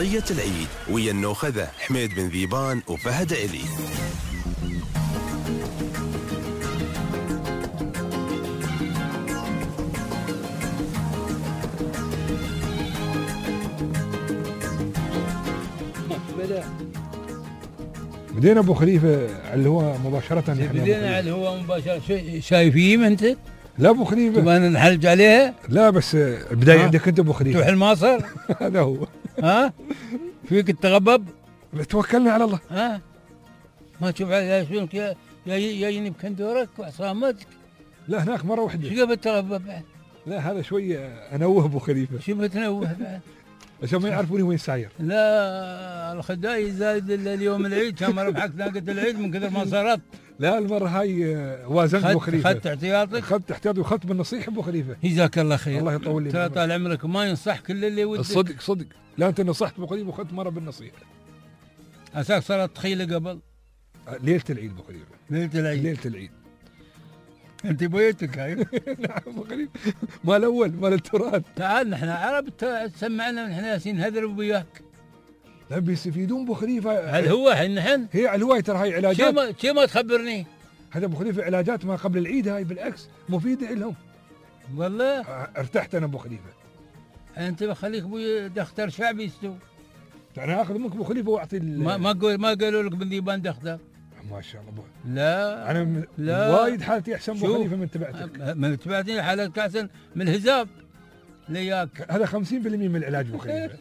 قضية العيد ويا النوخذة حميد بن ذيبان وفهد علي. بدينا ابو خليفه على الهواء مباشره. بدينا على الهواء مباشره. شايفين انت؟ لا ابو خليفه تبغى نحلج عليها؟ لا بس البدايه عندك انت ابو خليفه. تروح الماصر هذا هو. ها فيك التغبب. توكلنا على الله. ها ما تشوف على شلونك جايني بكندورك وعصامتك. لا هناك مره واحده. شو قبل تغبب بعد؟ لا هذا شويه انوه ابو خليفه. شو بتنوه بعد؟ عشان ما يعرفوني وين ساير. لا الخداي زايد اليوم العيد كان ربحك ناقة العيد من كثر ما صارت. لا المره هاي وازنت ابو خليفه. اخذت احتياطك؟ اخذت احتياطي واخذت بالنصيحه ابو خليفه. جزاك الله خير. الله يطول لي. ترى طال عمرك ما ينصح كل اللي ودك. صدق صدق. لا انت نصحت ابو خليفه واخذت مره بالنصيحه. عساك صارت تخيله قبل. ليله العيد ابو خليفه. ليله العيد. ليله العيد. انت بيتك هاي. نعم ابو خليفه. مال الاول مال التراث. تعال نحن عرب تسمعنا ونحن ياسين هذرب وياك. لا بيستفيدون ابو خليفه. على الهواء نحن. هي على الهواء ترى هاي علاجات. شو ما تخبرني؟ هذا ابو خليفه علاجات ما قبل العيد هاي بالعكس مفيده لهم. والله ارتحت انا ابو خليفه. انت بخليك ابوي دختر شعبي يستو. انا اخذ منك ابو خليفه واعطي ما قالوا لك بن ذيبان دختر. ما شاء الله ابو. لا انا لا وايد حالتي احسن ابو خليفه من تبعتك. من تبعتني حالتك احسن من الهزاب لياك. هذا 50% من العلاج ابو خليفه.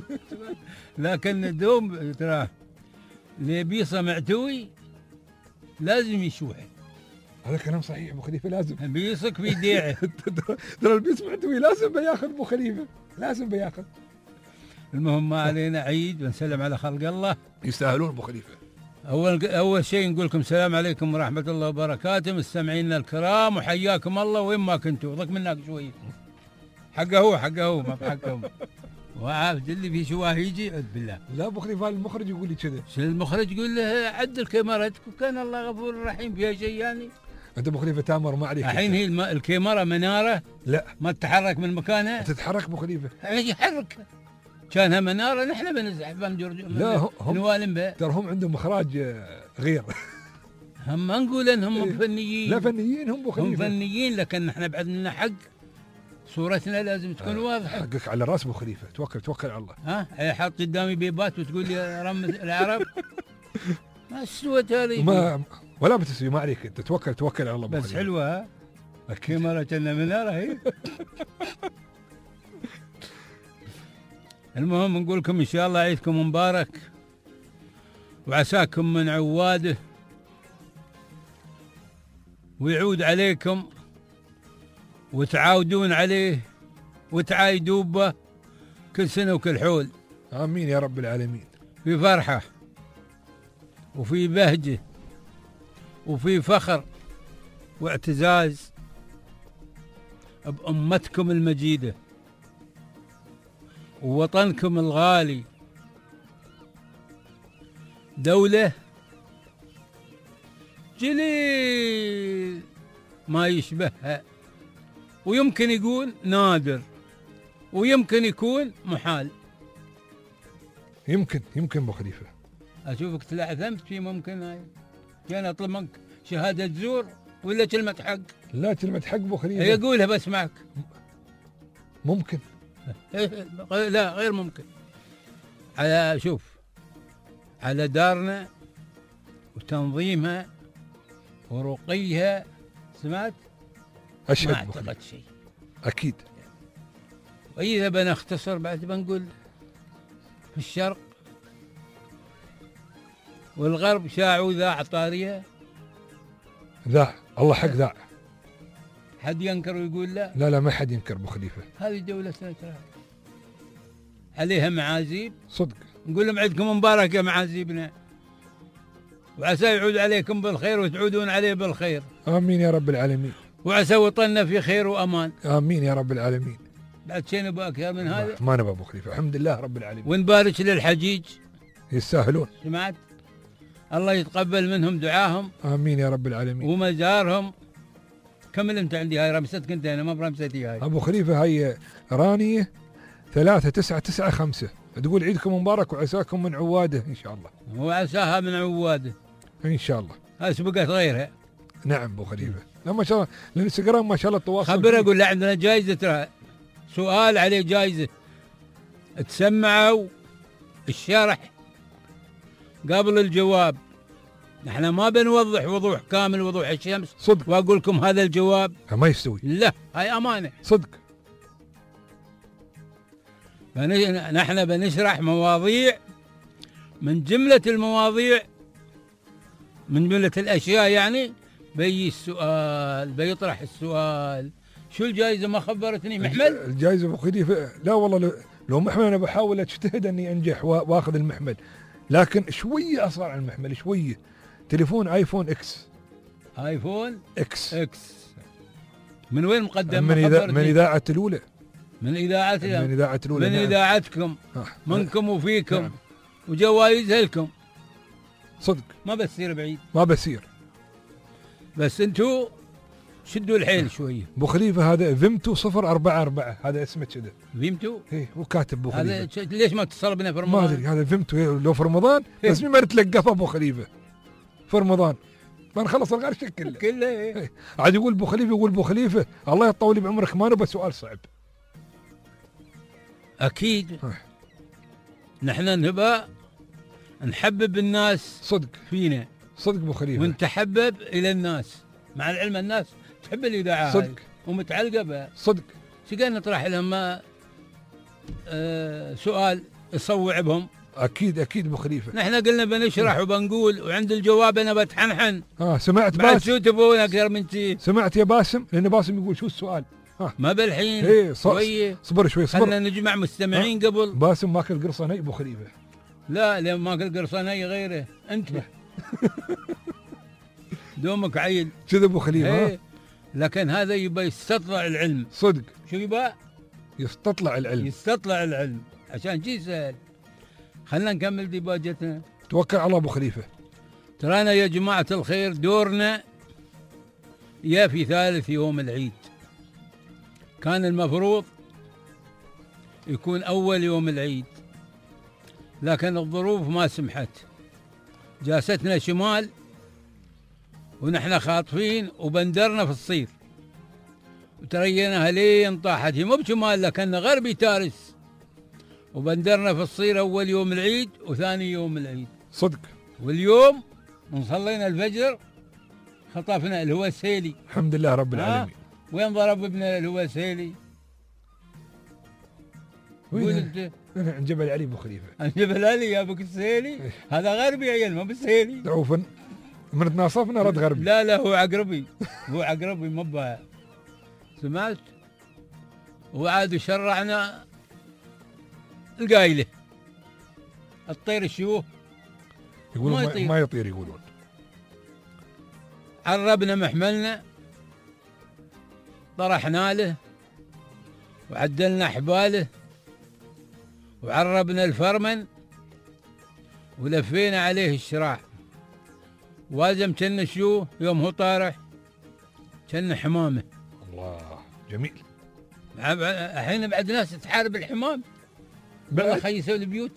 لكن دوم ترى اللي بيصه معتوي لازم يشوح. هذا كلام صحيح ابو خليفه لازم. بيصك بيديعه. ترى البيص معتوي لازم بياخذ ابو خليفه لازم بياخذ. المهم ما علينا عيد ونسلم على خلق الله. يستاهلون ابو خليفه. اول شيء نقول لكم السلام عليكم ورحمه الله وبركاته مستمعينا الكرام وحياكم الله وين ما كنتوا. ضك منك شوي. حقه هو ما بحقهم. وعاد اللي في شواه يجي عد بالله. لا ابو خليفه المخرج يقول لي كذا. شو المخرج يقول له عدل كاميرتك وكان الله غفور رحيم فيها شيء يعني. انت ابو خليفه تامر ما عليك. الحين هي الكاميرا مناره. لا ما تتحرك من مكانها. تتحرك ابو خليفه. يحرك. كانها مناره نحن بنزحف لا هم نوالم بها. ترى هم عندهم اخراج غير. هم ما نقول انهم فنيين. لا فنيين هم ابو خليفه. هم فنيين لكن نحن بعد لنا حق. صورتنا لازم تكون واضحه. حقك على راس ابو خليفه. توكل على الله. ها حاط قدامي بيبات وتقول لي رمز العرب. ما استوت هذه. ما ولا بتسوي ما عليك انت توكل على الله. بس حلوه ها. الكاميرا كنا مناره هي. المهم نقول لكم ان شاء الله عيدكم مبارك وعساكم من عواده ويعود عليكم وتعاودون عليه وتعايدوا به كل سنه وكل حول. امين يا رب العالمين. في فرحه وفي بهجه وفي فخر واعتزاز بأمتكم المجيدة ووطنكم الغالي. دولة جليل ما يشبهها ويمكن يكون نادر ويمكن يكون محال. يمكن ابو خليفه. اشوفك تلعثمت في ممكن هاي. كان اطلب منك شهاده زور ولا كلمه حق؟ لا كلمه حق ابو خليفه. هي قولها بسمعك. ممكن. لا غير ممكن. على شوف على دارنا وتنظيمها ورقيها سمعت؟ اشهد ما اعتقد شيء. اكيد. واذا بنختصر بعد بنقول في الشرق والغرب شاعوا ذاع طاريه. ذاع الله حق ذاع. حد ينكر ويقول لا؟ لا ما حد ينكر ابو خليفه. هذه دولتنا ترى عليها معازيب. صدق. نقول لهم عيدكم مبارك يا معازيبنا وعسى يعود عليكم بالخير وتعودون عليه بالخير. امين يا رب العالمين. وعسى وطننا في خير وامان. امين يا رب العالمين. بعد شيء نبغى اكثر من هذا؟ ما نبغى ابو خليفه الحمد لله رب العالمين. ونبارك للحجيج يستاهلون. سمعت؟ الله يتقبل منهم دعاهم. امين يا رب العالمين. ومزارهم. كمل انت عندي هاي رمستك انت انا ما برمستي هاي. ابو خليفه هاي رانيه 3995 تقول عيدكم مبارك وعساكم من عواده ان شاء الله. وعساها من عواده ان شاء الله. اسبقت غيرها. نعم ابو خليفه. لا ما شاء الله الانستغرام ما شاء الله التواصل. خبر اقول له عندنا جائزه، ترى سؤال عليه جائزه، تسمعوا الشرح قبل الجواب. نحن ما بنوضح وضوح كامل وضوح الشمس صدق واقول لكم هذا الجواب، ما يستوي. لا هاي امانه صدق. نحن بنشرح مواضيع، من جمله المواضيع، من جمله الاشياء يعني بيجي السؤال، بيطرح السؤال. شو الجائزه؟ ما خبرتني محمل. الجائزه ابو خليفه لا والله لو محمل انا بحاول اجتهد اني انجح واخذ المحمل، لكن شويه اصغر عن المحمل شويه. تليفون ايفون اكس. ايفون اكس. من وين مقدم؟ من اذاعه الاولى. من اذاعتنا. من اذاعه الاولى. من نعم. اذاعتكم. منكم وفيكم. نعم. وجوائزها لكم. صدق ما بتصير بعيد. ما بصير. بس انتو شدوا الحيل شويه. ابو خليفه هذا فيمتو 044 هذا اسمه كذا. فيمتو؟ ايه هو كاتب ابو خليفه. هذا ليش ما اتصل بنا في رمضان؟ ما ادري هذا فيمتو لو في رمضان بس ما نتلقفه ابو خليفه في رمضان ما نخلص الغرشه كله إيه. عاد يقول ابو خليفه، يقول ابو خليفه الله يطول بعمرك ما نبى سؤال صعب. اكيد. نحن نبى نحبب الناس صدق فينا. صدق ابو خليفه. ونتحبب الى الناس، مع العلم الناس تحب الاذاعه صدق ومتعلقه بها. صدق. شقال نطرح لهم سؤال يصوع بهم. اكيد اكيد ابو خليفه. نحن قلنا بنشرح وبنقول وعند الجواب انا بتحنحن. سمعت بعد باسم. شو تبون اكثر من شي؟ سمعت يا باسم؟ لان باسم يقول شو السؤال. ما بالحين. ايه شويه صبر شوي صبر. خلنا نجمع مستمعين قبل. باسم ماكل قرصه ني ابو خليفه. لا لين ماكل قرصه ني غيره انت. دومك عيل كذا ابو خليفه. ايه. لكن هذا يبى يستطلع العلم. صدق. شو يبى؟ يستطلع العلم. يستطلع العلم عشان شي سهل. خلنا نكمل ديباجتنا. توكل على الله ابو خليفه. ترانا يا جماعة الخير دورنا يا في ثالث يوم العيد. كان المفروض يكون أول يوم العيد، لكن الظروف ما سمحت. جاستنا شمال ونحن خاطفين وبندرنا في الصيف، وتريناها لين طاحت. هي مو بشمال لكن غربي تارس، وبندرنا في الصير أول يوم العيد وثاني يوم العيد. صدق. واليوم صلينا الفجر خطفنا الهوسيلي. الحمد لله رب العالمين. وين ضرب ابن الهوسيلي؟ قول انت. عند جبل علي ابو خليفه. عند جبل علي يا ابوك السيلي؟ هذا غربي عيل ما بالسيلي. تعوفن من تناصفنا رد غربي. لا هو عقربي. هو عقربي ما بايع. سمعت؟ وعاد شرعنا القايله. الطير شو؟ يقولون ما يطير يقولون. عربنا محملنا، طرحنا له وعدلنا حباله وعربنا الفرمن ولفينا عليه الشراع. وازم كنا شو يوم هو طارح كنا حمامه. الله جميل. الحين بعد ناس تحارب الحمام. بقى خيسوا البيوت.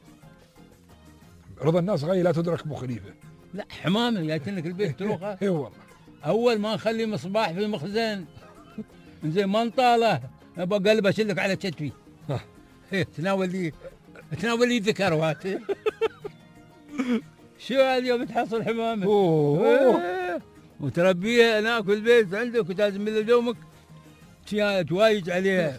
رضا الناس غاية لا تدرك ابو خليفه. لا حمامه جايتنك البيت تروحها. اي والله. اول ما نخلي مصباح في المخزن زين ما نطاله ابى قلبه اشلك على كتفي. تناول لي ذكروات. شو اليوم تحصل حمامه. وتربيها هناك في البيت عندك وتلازم من دومك توايج عليها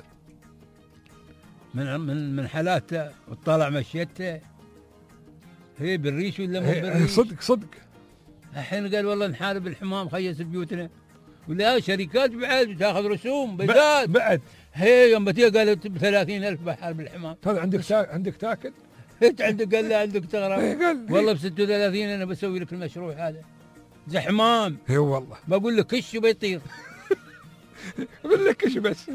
من حالاتها وتطالع مشيتها. هي بالريش ولا مو بالريش؟ صدق. الحين قال والله نحارب الحمام خيس بيوتنا. ولا شركات بعد تاخذ رسوم بيضات بعد. هي يوم بتيجي قالت ب 30,000 بحارب الحمام. هذا عندك تاكل؟ انت عندك قال لا عندك تغرب. والله ب 36 انا بسوي لك المشروع هذا. زحمام. اي والله. بقول لك كش وبيطير. بقول لك كش بس.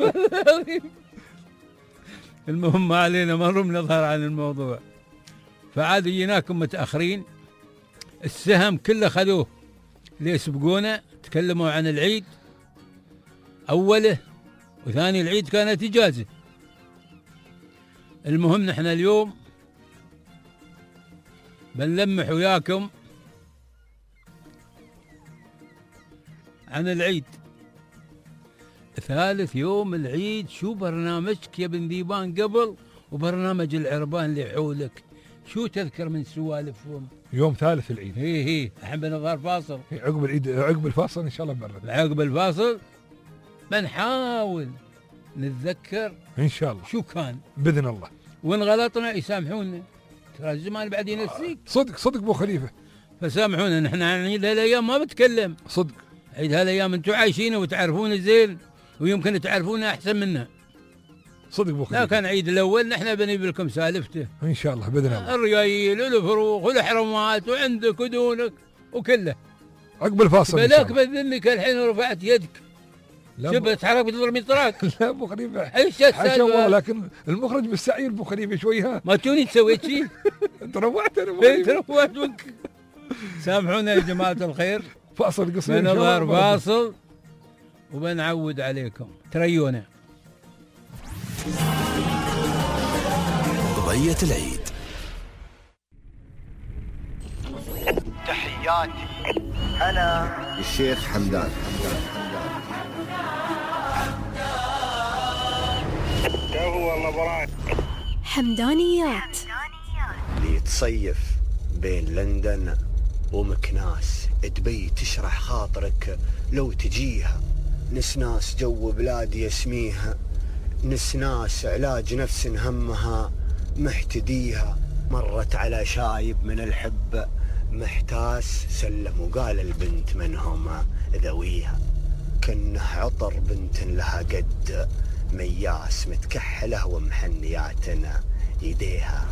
المهم ما علينا ما نظهر عن الموضوع. فعاد جيناكم متاخرين. السهم كله خذوه ليسبقونا. تكلموا عن العيد اوله وثاني العيد كانت اجازه. المهم نحن اليوم بنلمح وياكم عن العيد. ثالث يوم العيد شو برنامجك يا بن ذيبان قبل وبرنامج العربان اللي حولك؟ شو تذكر من سوالفهم؟ يوم ثالث العيد. هي الحين بنظهر فاصل. عقب العيد، عقب الفاصل ان شاء الله بنرد. عقب الفاصل بنحاول نتذكر ان شاء الله شو كان باذن الله. وان غلطنا يسامحونا، ترى الزمان بعد ينسيك. صدق ابو خليفه. فسامحونا، نحن عن عيد هالايام ما بتكلم. صدق عيد هالايام انتم عايشينه وتعرفونه زين، ويمكن تعرفونه احسن منا. صدق ابو خليفه. لا كان عيد الاول نحن بنجيب لكم سالفته ان شاء الله باذن الله. الريايل والفروخ والحرمات وعندك ودونك وكله. عقب الفاصل بلاك بذنك الحين رفعت يدك. لا شوف تحرك بتضرب طراق. لا ابو خليفه ايش حاشا الله، لكن المخرج بالسعير ابو خليفه شوي. ها ما توني سويت شيء. انت روعت انا ابو خليفه. تروحت منك. سامحونا يا جماعه الخير. فاصل قصير بنظهر فاصل وبنعود عليكم، تريونا. ضية العيد. تحياتي أنا الشيخ حمدان. هو الله براك. حمدانيات. اللي تصيف بين لندن ومكناس، دبي تشرح خاطرك لو تجيها. نسناس جو بلاد يسميها، نسناس علاج نفس همها محتديها. مرت على شايب من الحب محتاس، سلم وقال البنت من هم ذويها. كنه عطر بنت لها قد مياس، متكحله ومحنياتنا يديها.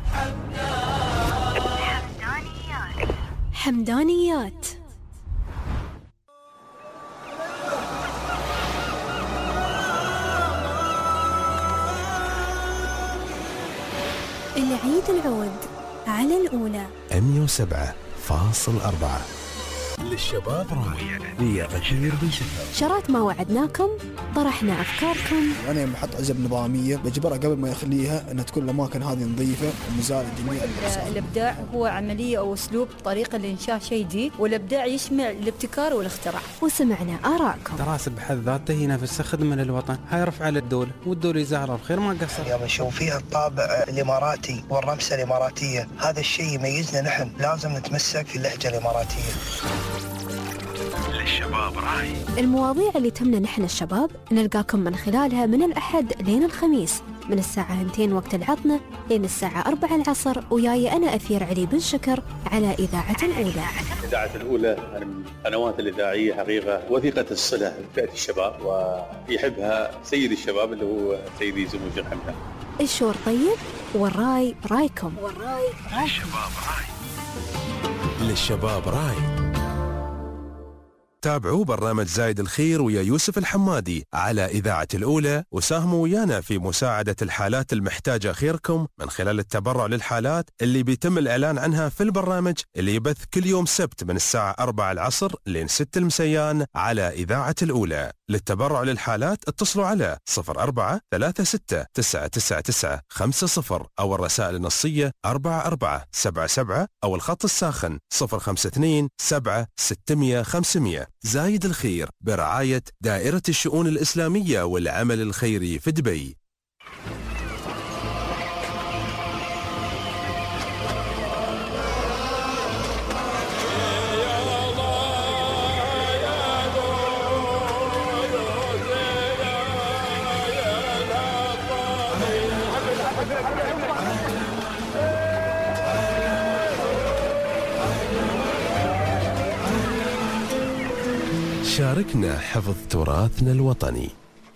حمدانيات. العيد العود على الأولى 107.4. للشباب راي ويا بشير بن شفا. شرات ما وعدناكم، طرحنا أفكاركم. أنا يوم أحط عزب نظامية بجبرها قبل ما يخليها أن تكون الأماكن هذه نظيفة ومزال جميع الأقسام. الإبداع هو عملية أو أسلوب طريقة لإنشاء شيء جديد، والإبداع يشمل الابتكار والاختراع. وسمعنا آراءكم. التراث بحد ذاته ينافس خدمة للوطن، هاي رفع للدولة، والدولة يزعرها بخير ما قصر. اليوم نشوف فيها الطابع الإماراتي والرمسة الإماراتية، هذا الشيء يميزنا، نحن لازم نتمسك في اللهجة الإماراتية. للشباب راي. المواضيع اللي تهمنا نحن الشباب نلقاكم من خلالها من الأحد لين الخميس من الساعة 2 وقت العطنة لين الساعة 4 العصر، وياي أنا أثير علي بن شكر على إذاعة الأولى. إذاعة الأولى من القنوات الإذاعية حقيقة وثيقة الصلة لفئة الشباب، ويحبها سيد الشباب اللي هو سيدي سمو الشيخ حمدان. الشور طيب والراي رايكم. للشباب راي. للشباب راي. تابعوا برنامج زايد الخير ويا يوسف الحمادي على إذاعة الأولى، وساهموا ويانا في مساعدة الحالات المحتاجة خيركم من خلال التبرع للحالات اللي بيتم الإعلان عنها في البرنامج اللي يبث كل يوم سبت من الساعة 4 العصر لين 6 المسيان على إذاعة الأولى. للتبرع للحالات اتصلوا على 0436999950 أو الرسائل النصية 4477 أو الخط الساخن 052 7 600 500. زايد الخير برعاية دائرة الشؤون الإسلامية والعمل الخيري في دبي. شاركنا حفظ تراثنا الوطني.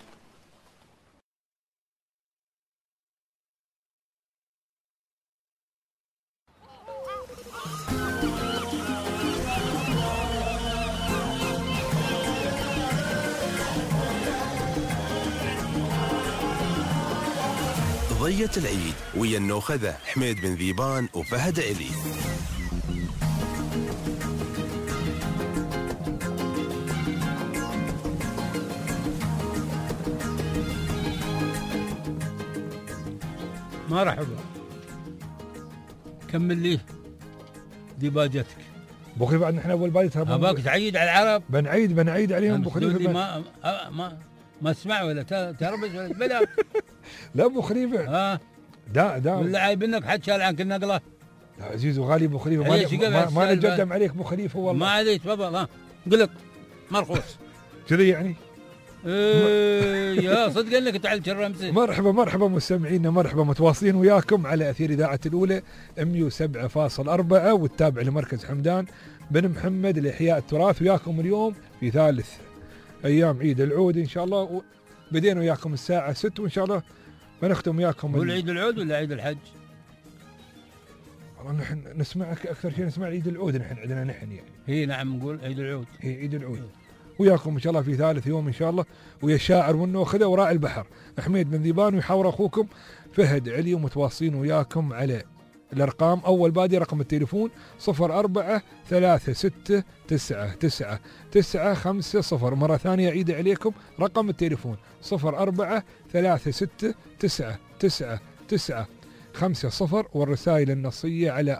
ضية العيد ويا النوخذة حميد بن ذيبان وفهد علي. مرحبا. كمل لي ديباجتك. ابو خليفه عندنا احنا اول بادي ترى اباك تعيد على العرب. بنعيد عليهم ابو خليفه. ما اسمع ولا تربز ولا بلا. لا ابو خليفه. دا ولا عايب انك حد شال عنك النقله. لا عزيز وغالي ابو خليفه ما نقدم عليك ابو خليفه والله. ما عليك تفضل. قلت مرخوص كذي يعني. يا صدق انك تعلت الرمزي. مرحبا مستمعينا، مرحبا متواصلين وياكم على اثير اذاعه الاولى 107.4 والتابع لمركز حمدان بن محمد لاحياء التراث. وياكم اليوم في ثالث ايام عيد العود ان شاء الله. بدينا وياكم الساعه 6 وان شاء الله بنختم وياكم. هو عيد العود ولا عيد الحج؟ والله نحن نسمعك اكثر شيء نسمع عيد العود. نحن عندنا يعني. هي نعم نقول عيد العود. هي عيد العود. وياكم ان شاء الله في ثالث يوم ان شاء الله، ويا الشاعر والنوخذه وراعي البحر حميد بن ذيبان، ويحاور اخوكم فهد علي، ومتواصلين وياكم على الارقام. اول بادي رقم التليفون 0436999950. مره ثانيه اعيد عليكم رقم التليفون 0436999950، والرسائل النصيه على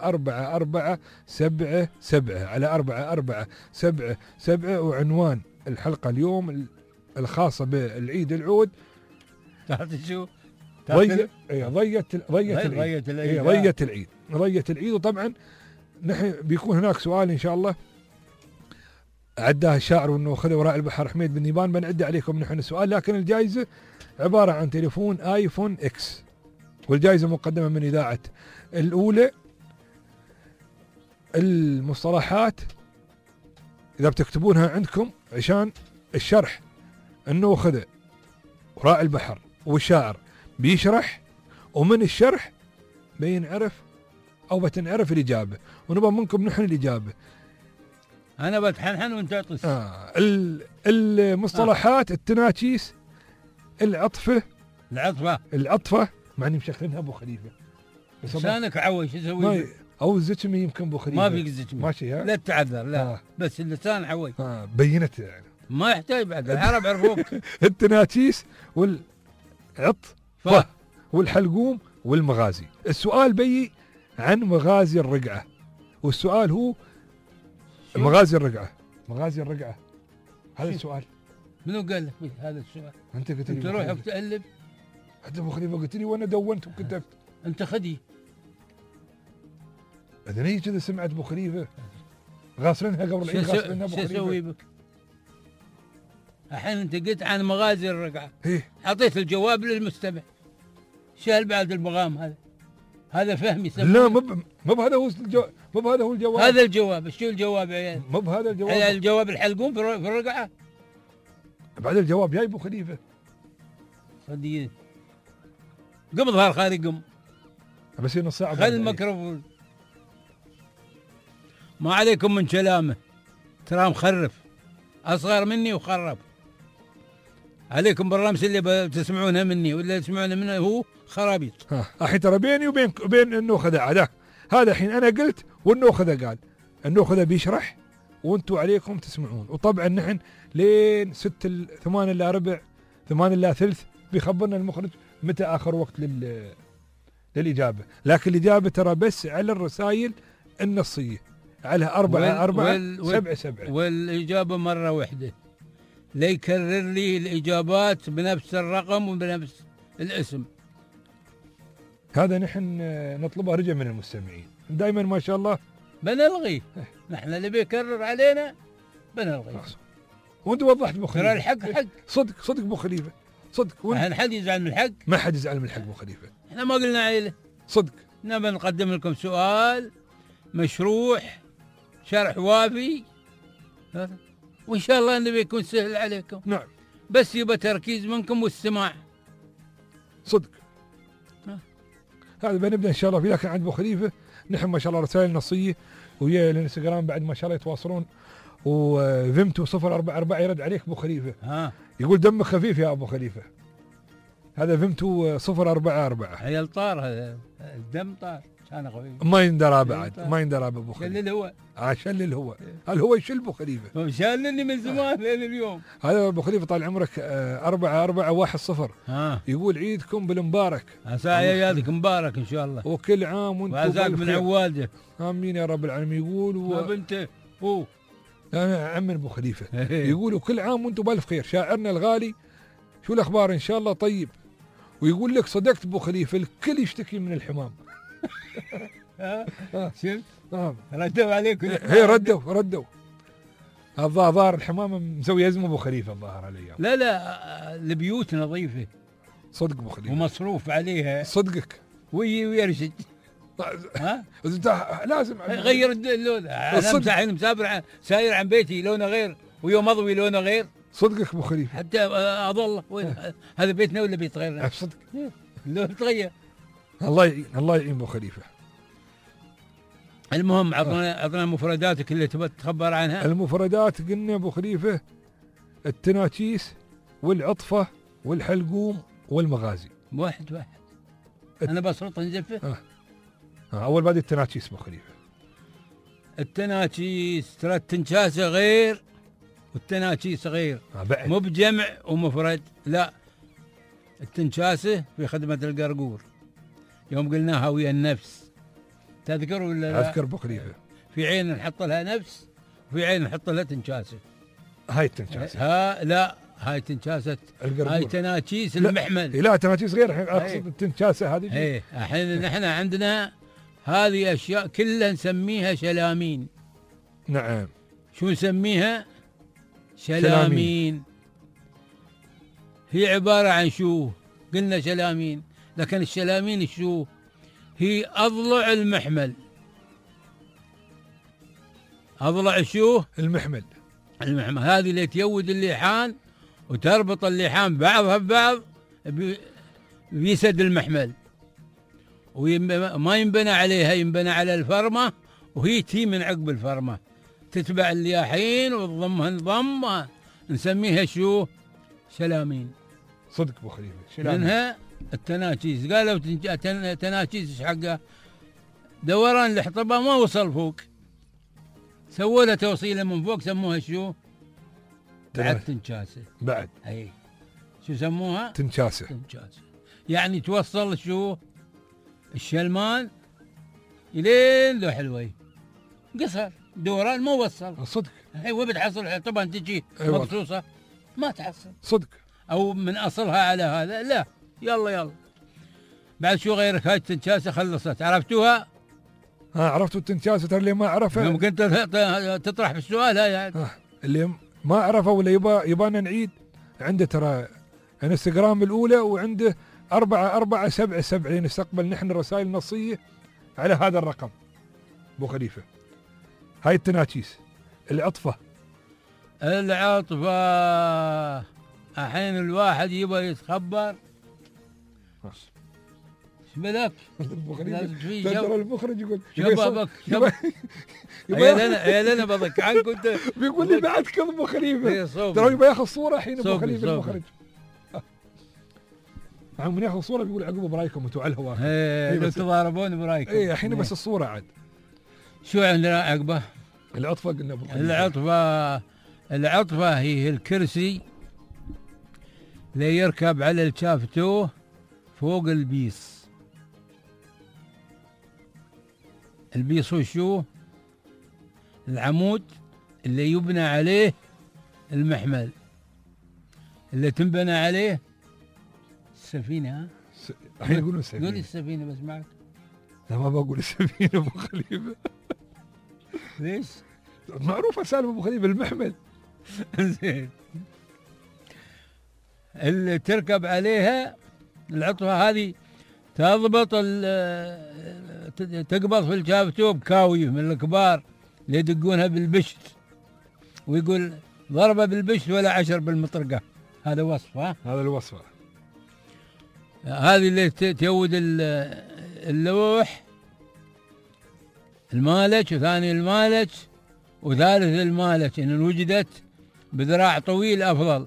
4477 وعنوان الحلقه اليوم الخاصه بالعيد العود. تعرف شو؟ ضية العيد. وطبعا نحن بيكون هناك سؤال ان شاء الله عداه الشاعر والنوخذه وراء البحر حميد بن ذيبان. بنعد عليكم نحن السؤال، لكن الجائزه عباره عن تليفون ايفون اكس، والجائزه مقدمه من اذاعه الاولى. المصطلحات اذا بتكتبونها عندكم عشان الشرح، النوخذه وراء البحر والشاعر بيشرح، ومن الشرح بينعرف او بتنعرف الاجابه، ونبغى منكم نحن الاجابه. انا بتحنحن وانت تعطس. المصطلحات التناكيس، العطفه مع اني مشخلينها ابو خليفه. لسانك عوي شو اسوي؟ او الزكمي يمكن ابو خليفه. ما في زكمي ماشي. لا تعذر لا. بس اللسان عوي. بينت يعني. ما يحتاج بعد العرب عرفوك. التناكيس والعطفه والحلقوم والمغازي. السؤال بي عن مغازي الرقعه، والسؤال هو مغازي الرقعه. هذا السؤال. منو قال لك هذا السؤال؟ انت قلت لي. انت روح تألف. انت ابو خليفه قلت لي وانا دونت وكتبت. انت خدي. اذا كذا سمعت ابو خليفه غاصرينها قبل العيد. غاصرينها ابو خليفه. شو اسوي بك؟ الحين انت قلت عن مغازي الرقعه. ايه اعطيت الجواب للمستمع. شال بعد البغام هذا فهمي. لا مو بهذا هو الجواب. هذا الجواب. شو الجواب يا عيال؟ مو بهذا الجواب. الجواب الحلقوم في الرقعه. بعد الجواب جاي ابو خليفه. صدقني قم ظهر خارج بس نص ساعه. خل الميكروفون. ما عليكم من كلامه، ترى مخرف اصغر مني وخرب. عليكم بالرمس اللي بتسمعونها مني ولا تسمعونها منه هو خرابيط. الحين ترى بيني وبين النوخذه هذا الحين انا قلت والنوخذه قال. النوخذه بيشرح وانتم عليكم تسمعون. وطبعا نحن لين 8 الا ربع 8 الا ثلث بيخبرنا المخرج متى اخر وقت للاجابه. لكن الاجابه ترى بس على الرسائل النصيه على 4477. والاجابه مره واحده، لا يكرر لي الاجابات بنفس الرقم وبنفس الاسم. هذا نحن نطلبه رجع من المستمعين دائما ما شاء الله. بنلغي نحن اللي بيكرر علينا بنلغي. وانت وضحت ابو خليفه. ترى الحق حق. صدق ابو خليفه صدق. هل حد يزعل من الحق؟ ما حد يزعل من الحق ابو خليفه. احنا ما قلنا عيله. صدق. نبى نقدم لكم سؤال مشروح شرح وافي، وان شاء الله انه بيكون سهل عليكم. نعم. بس يبقى تركيز منكم واستماع. صدق. هذا بنبدا ان شاء الله فيه. لكن عند ابو خليفه نحن ما شاء الله رسائل نصيه، ويا الانستغرام بعد ما شاء الله يتواصلون. وفيمتو 044 يرد عليك ابو خليفه. يقول دمك خفيف يا ابو خليفه. هذا فيمتو 044. عيال طار هذا الدم طار. انا قوي ما يندرى بعد، ما يندرى ابو خليفه. شلل هو شلل هو. هل هو يشل ابو خليفه؟ شلني من زمان لين اليوم. هذا ابو خليفه طال عمرك 4-4-1-0. يقول عيدكم بالمبارك. عسى عيادك مبارك ان شاء الله. وكل عام وانتم وعساك من عواده. امين يا رب العالمين. يقول بنته هو انا عم ابو خليفه. يقول كل عام وانتم بالف خير. شاعرنا الغالي شو الاخبار؟ ان شاء الله طيب. ويقول لك صدقت ابو خليفه، الكل يشتكي من الحمام. شفت؟ ردوا عليك. هي ردوا. الظاهر الحمام مسوي ازمه ابو خليفه الظاهر عليها. لا البيوت نظيفه صدق ابو خليفه ومصروف عليها. صدقك. ويرشد. لازم غير اللون. انا مسافر ساير عن بيتي لونه غير، ويوم اضوي لونه غير. صدقك ابو خليفه. حتى اظل وين هذا بيتنا ولا بيت غيرنا؟ صدق اللون تغير. الله يعين ابو خليفه. المهم عطنا مفرداتك اللي تبغى تخبر عنها. المفردات قلنا ابو خليفه التناكيس والعطفه والحلقوم والمغازي. واحد انا بسرط نزفه. اول بعد التناكيس ابو خليفه. التناكيس ترى التنشاسه غير والتناكيس غير. مو بجمع ومفرد، لا. التنشاسه في خدمه القرقور يوم قلناها ويا النفس، تذكر ولا لا؟ اذكر ابو خليفه. في عين نحط لها نفس وفي عين نحط لها تنشاسه. هاي التنشاسه. لا هاي تنشاسه القرقور. هاي تناكيس المحمل. لا تناكيس غير. الحين اقصد التنشاسه هذه. ايه الحين نحن عندنا هذه اشياء كلها نسميها شلامين. نعم. شو نسميها؟ شلامين. هي عباره عن شو؟ قلنا شلامين، لكن الشلامين شو؟ هي أضلع المحمل. أضلع شو؟ المحمل. هذه اللي تيود اللحان وتربط اللحان بعضها ببعض بيسد المحمل، وما ينبنى عليها، ينبنى على الفرمة، وهي تي من عقب الفرمة تتبع اللياحين وتضمهن ضمة، نسميها شو؟ شلامين. صدق ابو خليفه. منها التناكيس. قالوا تناكيس ايش حقه؟ دوران الحطبه ما وصل فوق، سووا له توصيله من فوق، سموها شو؟ بعد تنشاسه. بعد. اي شو سموها؟ تنشاسه. يعني توصل شو؟ الشلمان الين ذو حلوي قصر دوران ما وصل. صدق. وين بتحصل طبعا تجي مقصوصه ما تحصل. صدق. او من اصلها على هذا، لا. يلا بعد شو غيرك؟ هاي التنشاسه خلصت، عرفتوها؟ عرفتوا التنشاسه. ترى اللي ما عرفها ممكن تطرح بالسؤال. هاي يعني. اللي ما عرفه ولا يبانا نعيد، عنده ترى انستغرام الاولى وعنده 4477 نستقبل نحن رسائل نصيه على هذا الرقم ابو خليفه. هاي التناكيس. العطفه الحين الواحد يبغى يتخبر ايش بلك؟ لازم ترى المخرج يقول شبابك يا لنا بضك عنك انت. بيقول لي بعد كذا ابو خليفه. ترى يبغى ياخذ صوره الحين ابو خليفه المخرج. من ياخذ صوره بيقول عقب برايكم انتم على الهواء. لو تضاربون برايكم. الحين بس الصوره عاد. شو عندنا عقبه؟ العطفه قلنا ابو خليفه. العطفه هي الكرسي اللي يركب على الشافتوه فوق البيص. البيص وشو؟ العمود اللي يبنى عليه المحمل، اللي تنبنى عليه السفينة. الحين يقولون السفينة. قول السفينة بس معك. لا ما بقول السفينة ابو خليفة. ليش؟ معروفة سالم ابو خليفة المحمل. زين. اللي تركب عليها العطفة هذه تضبط تقبض في الشافتوب كاوي من الكبار اللي يدقونها بالبشت، ويقول ضربة بالبشت ولا 10 بالمطرقة. هذا وصف. هذا الوصفة. هذه اللي تيود اللوح المالج، وثاني المالج، وثالث المالج إن وجدت بذراع طويل أفضل.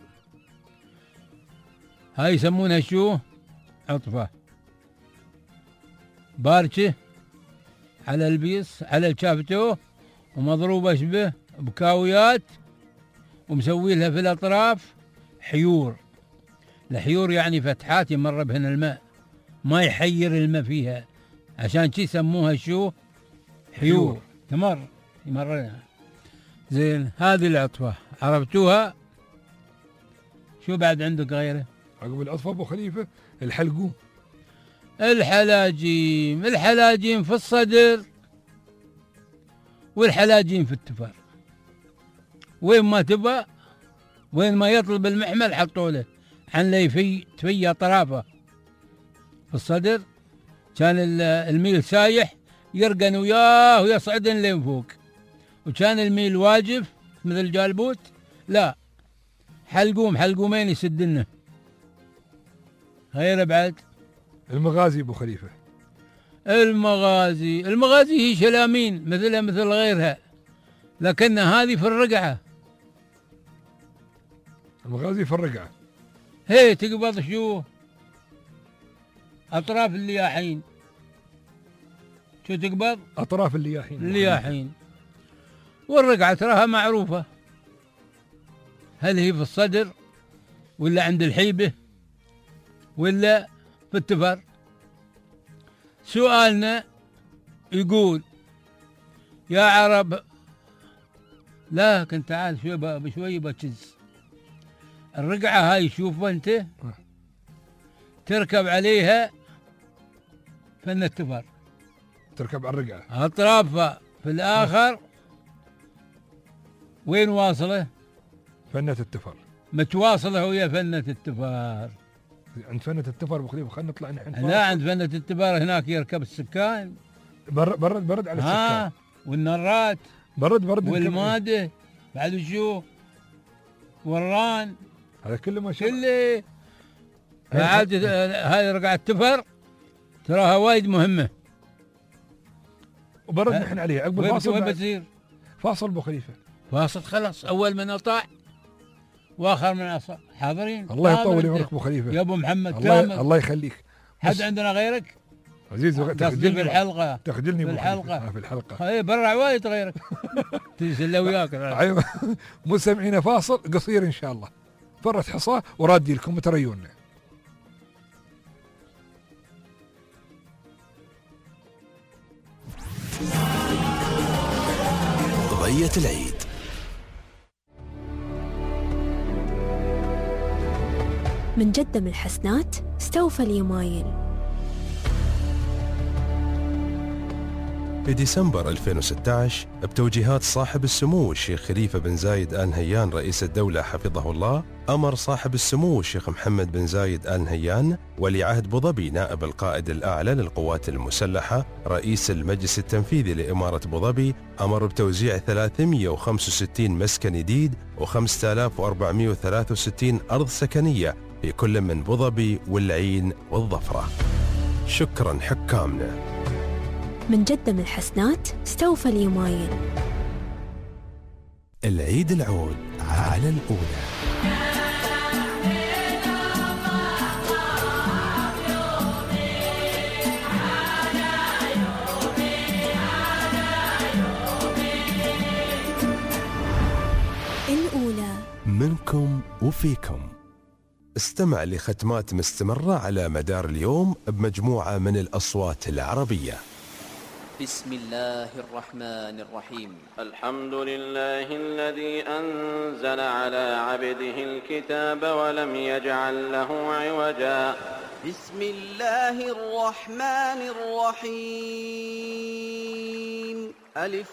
هاي يسمونها شو؟ عطفة. بارشة على البيص على الشافتوه، ومضروبة به بكاويات، ومسوي لها في الأطراف حيور. الحيور يعني فتحات يمر بهن الماء، ما يحير الماء فيها، عشان شي يسموها شو؟ حيور. يمرنا. زين، هذه العطفة عرفتوها؟ شو بعد عندك غيره؟ عقب العطفة أبو خليفة الحلقوم. الحلاجيم في الصدر، والحلاجيم في التفر. وين ما تبى، وين ما يطلب المحمل حطوا له، عن لا تفي أطرافه في الصدر، كان الميل سايح يرقن وياه ويصعدن لين فوق، وكان الميل واجف مثل الجالبوت لا، حلقومين يسدنه. غير بعد المغازي ابو خليفه. المغازي هي شلامين مثلها مثل غيرها، لكن هذه في الرقعه. المغازي في الرقعه هي تقبض شو؟ اطراف اللياحين. شو تقبض؟ اطراف اللياحين. والرقعه تراها معروفه، هل هي في الصدر ولا عند الحيبه ولا في التفر؟ سؤالنا يقول يا عرب، لكن تعال بشوي بتشز الرقعة هاي. شوف انت تركب عليها فن التفر، تركب على الرقعة اطرافها في الاخر وين واصلة؟ فنة التفر، متواصلة ويا فنة التفر. عند فنة التفر ابو خليفه. خلينا نطلع نحن. لا، عند فنة التفر هناك يركب السكان. برد على السكان. والنرات. برد والماده بعد شو؟ والران. هذا كله ما شاء الله. كله. بعد هاي رقعة التفر تراها وايد مهمة. وبرد نحن عليها عقب الفاصل. وين بتصير؟ فاصل ابو خليفه. فاصل خلاص، اول من اطاع واخر من عصا. حاضرين. الله يطول عمرك ابو خليفه. يا ابو محمد كامل. الله يخليك. حد عندنا غيرك؟ عزيز تخجلني في الحلقه. تخجلني في الحلقه. في الحلقه. اي برا وايد غيرك. تنزل وياك. ايوه. مستمعينا فاصل قصير ان شاء الله. فرت حصاه ورادي لكم تريونا. قضية العيد. من جدة من الحسنات استوفى اليمايل. في ديسمبر 2016 بتوجيهات صاحب السمو الشيخ خليفة بن زايد آل نهيان رئيس الدولة حفظه الله، أمر صاحب السمو الشيخ محمد بن زايد آل نهيان ولي عهد أبو ظبي نائب القائد الأعلى للقوات المسلحة رئيس المجلس التنفيذي لإمارة أبو ظبي، أمر بتوزيع 365 مسكن جديد و5463 أرض سكنية في كل من أبو ظبي والعين والظفرة. شكرا حكامنا. من جدة من الحسنات استوفى اليمايل. العيد العود على الأولى. الأولى منكم وفيكم. استمع لختمات مستمرة على مدار اليوم بمجموعة من الأصوات العربية. بسم الله الرحمن الرحيم. الحمد لله الذي أنزل على عبده الكتاب ولم يجعل له عوجا. بسم الله الرحمن الرحيم. ألف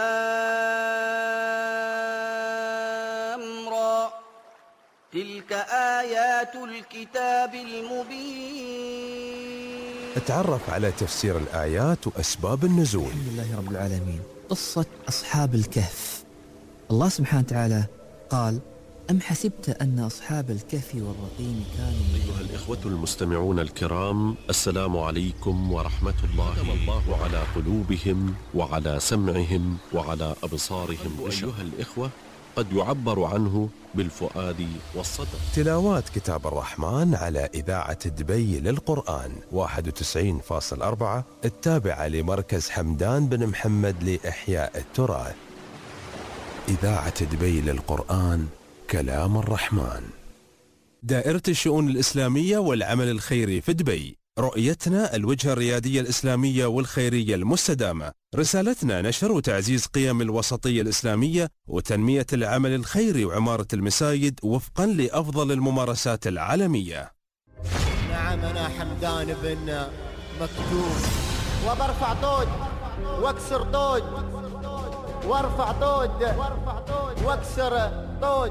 لام را. تلك آيات الكتاب المبين. اتعرف على تفسير الآيات وأسباب النزول. الحمد لله رب العالمين. قصة أصحاب الكهف. الله سبحانه وتعالى قال: أم حسبت أن أصحاب الكهف والرقيم كانوا. أيها الإخوة المستمعون الكرام، السلام عليكم ورحمة الله. ختم الله على قلوبهم وعلى سمعهم وعلى أبصارهم. أيها الإخوة، قد يعبر عنه بالفؤاد والصدر. تلاوات كتاب الرحمن على إذاعة دبي للقرآن 91.4 التابعة لمركز حمدان بن محمد لإحياء التراث. إذاعة دبي للقرآن كلام الرحمن. دائرة الشؤون الإسلامية والعمل الخيري في دبي. رؤيتنا الوجهة الريادية الإسلامية والخيرية المستدامة. رسالتنا نشر وتعزيز قيم الوسطية الإسلامية وتنمية العمل الخيري وعمارة المساجد وفقا لأفضل الممارسات العالمية. نعم أنا حمدان بن مكتوم، وبرفع طود واكسر طود، وارفع طود واكسر طود،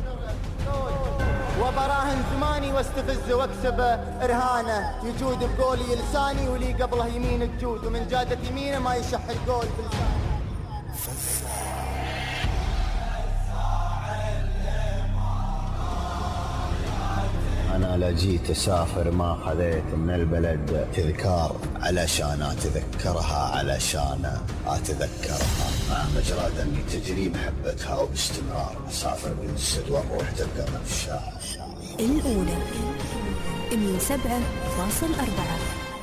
وبراهن زماني واستفز واكسب ارهانه، يجود بقولي لساني ولي قبله يمين تجود، ومن جادت يمينه ما يشح القول بلسانه. أنا لا جيت أسافر ما خذيت من البلد تذكار علشان أتذكرها، علشان أتذكرها مع مجرى دمي تجري محبتها، وباستمرار أسافر بالسد والروح تلقى في الشارع. الأولى 107.4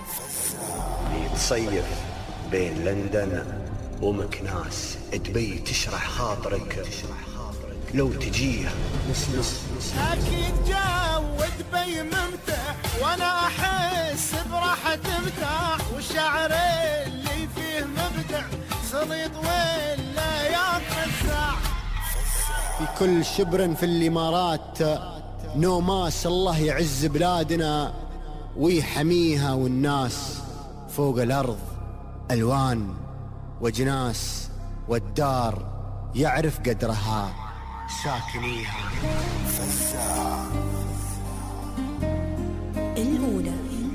تصيف بين لندن ومكناس، دبي تشرح خاطرك لو تجيها. أكيد جو دبي ممتع، وأنا أحس براحة مرتاح، والشعر اللي فيه مبدع، سليط ولا يقطع. في كل شبر في الإمارات نوماس، الله يعز بلادنا ويحميها، والناس فوق الأرض ألوان وجناس، والدار يعرف قدرها ساكنيها. الأولى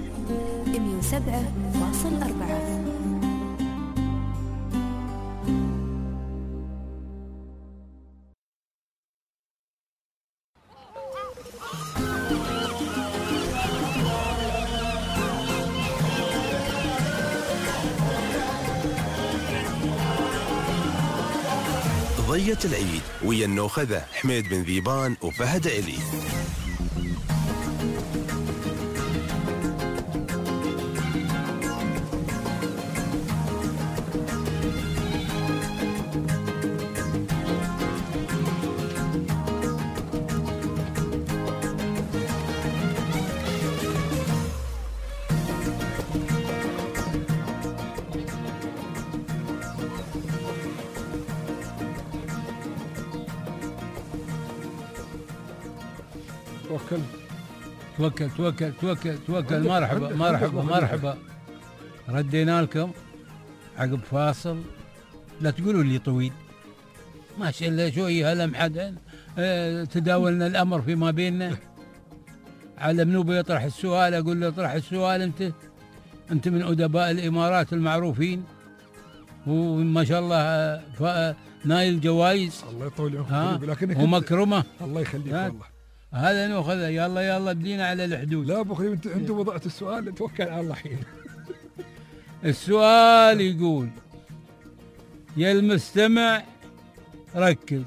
107.4 ضية العيد ويا النوخذة حميد بن ذيبان وفهد علي. توكل. مرحبا. ردينا لكم عقب فاصل، لا تقولوا لي طويل، ما شاء الله شوي هالمحد. تداولنا الامر فيما بيننا، على منو بيطرح السؤال اقول له اطرح السؤال انت من ادباء الامارات المعروفين، وما شاء الله نايل جوائز. الله يطول عمرك، لكن ومكرمه. الله يخليك والله. هذا ناخذه. يلا بدينا على الحدود. لا ابو خليل، انت وضعت السؤال، توكل على الله حين. السؤال يقول: يا المستمع ركز،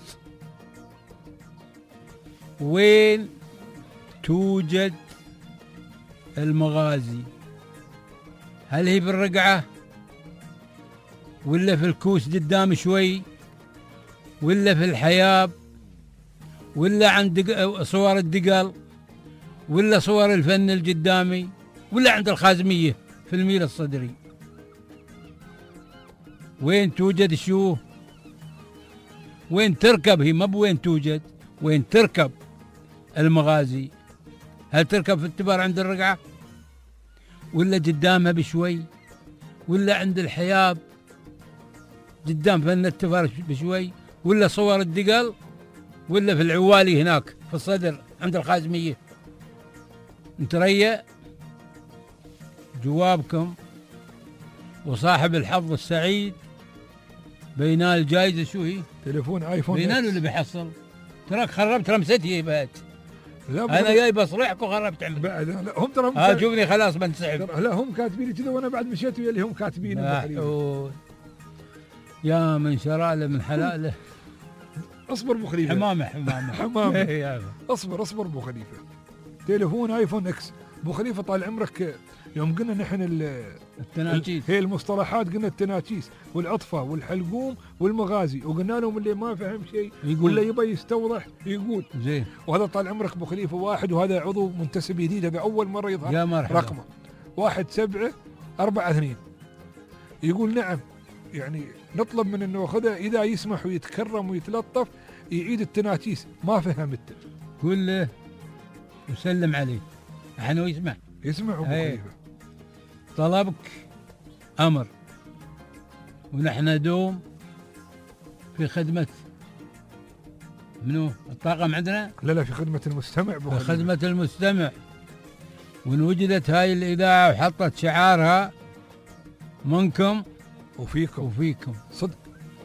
وين توجد المغازي؟ هل هي بالرقعة، ولا في الكوس قدام شوي، ولا في الحياب، ولا عند صور الدقل، ولا صور الفن القدامي، ولا عند الخازمية في الميل الصدري؟ وين توجد شو؟ وين تركب؟ هي ما بوين توجد، وين تركب المغازي؟ هل تركب في التبار عند الرقعة، ولا قدامها بشوي، ولا عند الحياب قدام فن التبار بشوي، ولا صور الدقل، ولا في العوالي هناك في الصدر عند الخازمية؟ نتريا جوابكم، وصاحب الحظ السعيد بينال جائزة. شو هي؟ تليفون ايفون. بينال اللي بيحصل. تراك خربت رمستي بات. انا جاي بصريحك وخربت عمل. لا هم ترى شوفني خلاص بنسحب. لا هم كاتبين كذا، وانا بعد مشيت ويا اللي هم كاتبين. يا من شراله من حلاله. اصبر ابو خليفه. حمامه اصبر ابو خليفه. تليفون ايفون اكس ابو خليفه طال عمرك. يوم قلنا نحن التناكيس، هي المصطلحات، قلنا التناكيس والعطفه والحلقوم والمغازي، وقلنا لهم اللي ما فهم شيء ولا يبي يستوضح يقول زين. وهذا طال عمرك ابو خليفه واحد، وهذا عضو منتسب جديد، هذا اول مره يظهر يا مرحبا. رقمه 1742 يقول نعم، يعني نطلب من النوخذه اذا يسمح ويتكرم ويتلطف يعيد التناكيس، ما فهمت. قول له وسلم عليه احنا يسمع ابو خليفه. طلبك امر، ونحن دوم في خدمه منو الطاقم عندنا؟ لا في خدمه المستمع ابو خليفه. في خدمه المستمع. وان وجدت هاي الاذاعه وحطت شعارها منكم وفيكم صدق،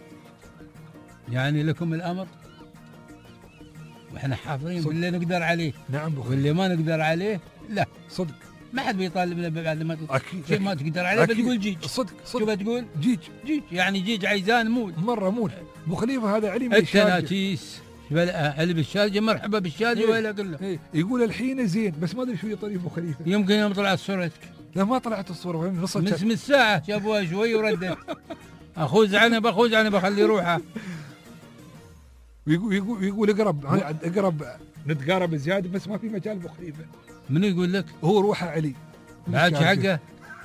يعني لكم الامر، واحنا حاضرين باللي نقدر عليه. نعم واللي ما نقدر عليه لا صدق، ما حد بيطالبنا بعد ما اكيد شيء ما تقدر عليه بتقول جيج. صدق شو بتقول؟ جيج يعني جيج عيزان مول ابو خليفه. هذا علي من التناكيس علي بالشارجه، مرحبا بالشارجه ولا كله. يقول الحين زين، بس ما ادري شو يطري ابو خليفه. يمكن يوم طلعت صورتك. لا ما طلعت الصوره، من الساعه شافوها شوي وردت. اخوز عنب اخلي روحه. يقول اقرب نتقارب زياده، بس ما في مجال ابو خليفه. منو يقول لك؟ هو روحه علي بعد حقه.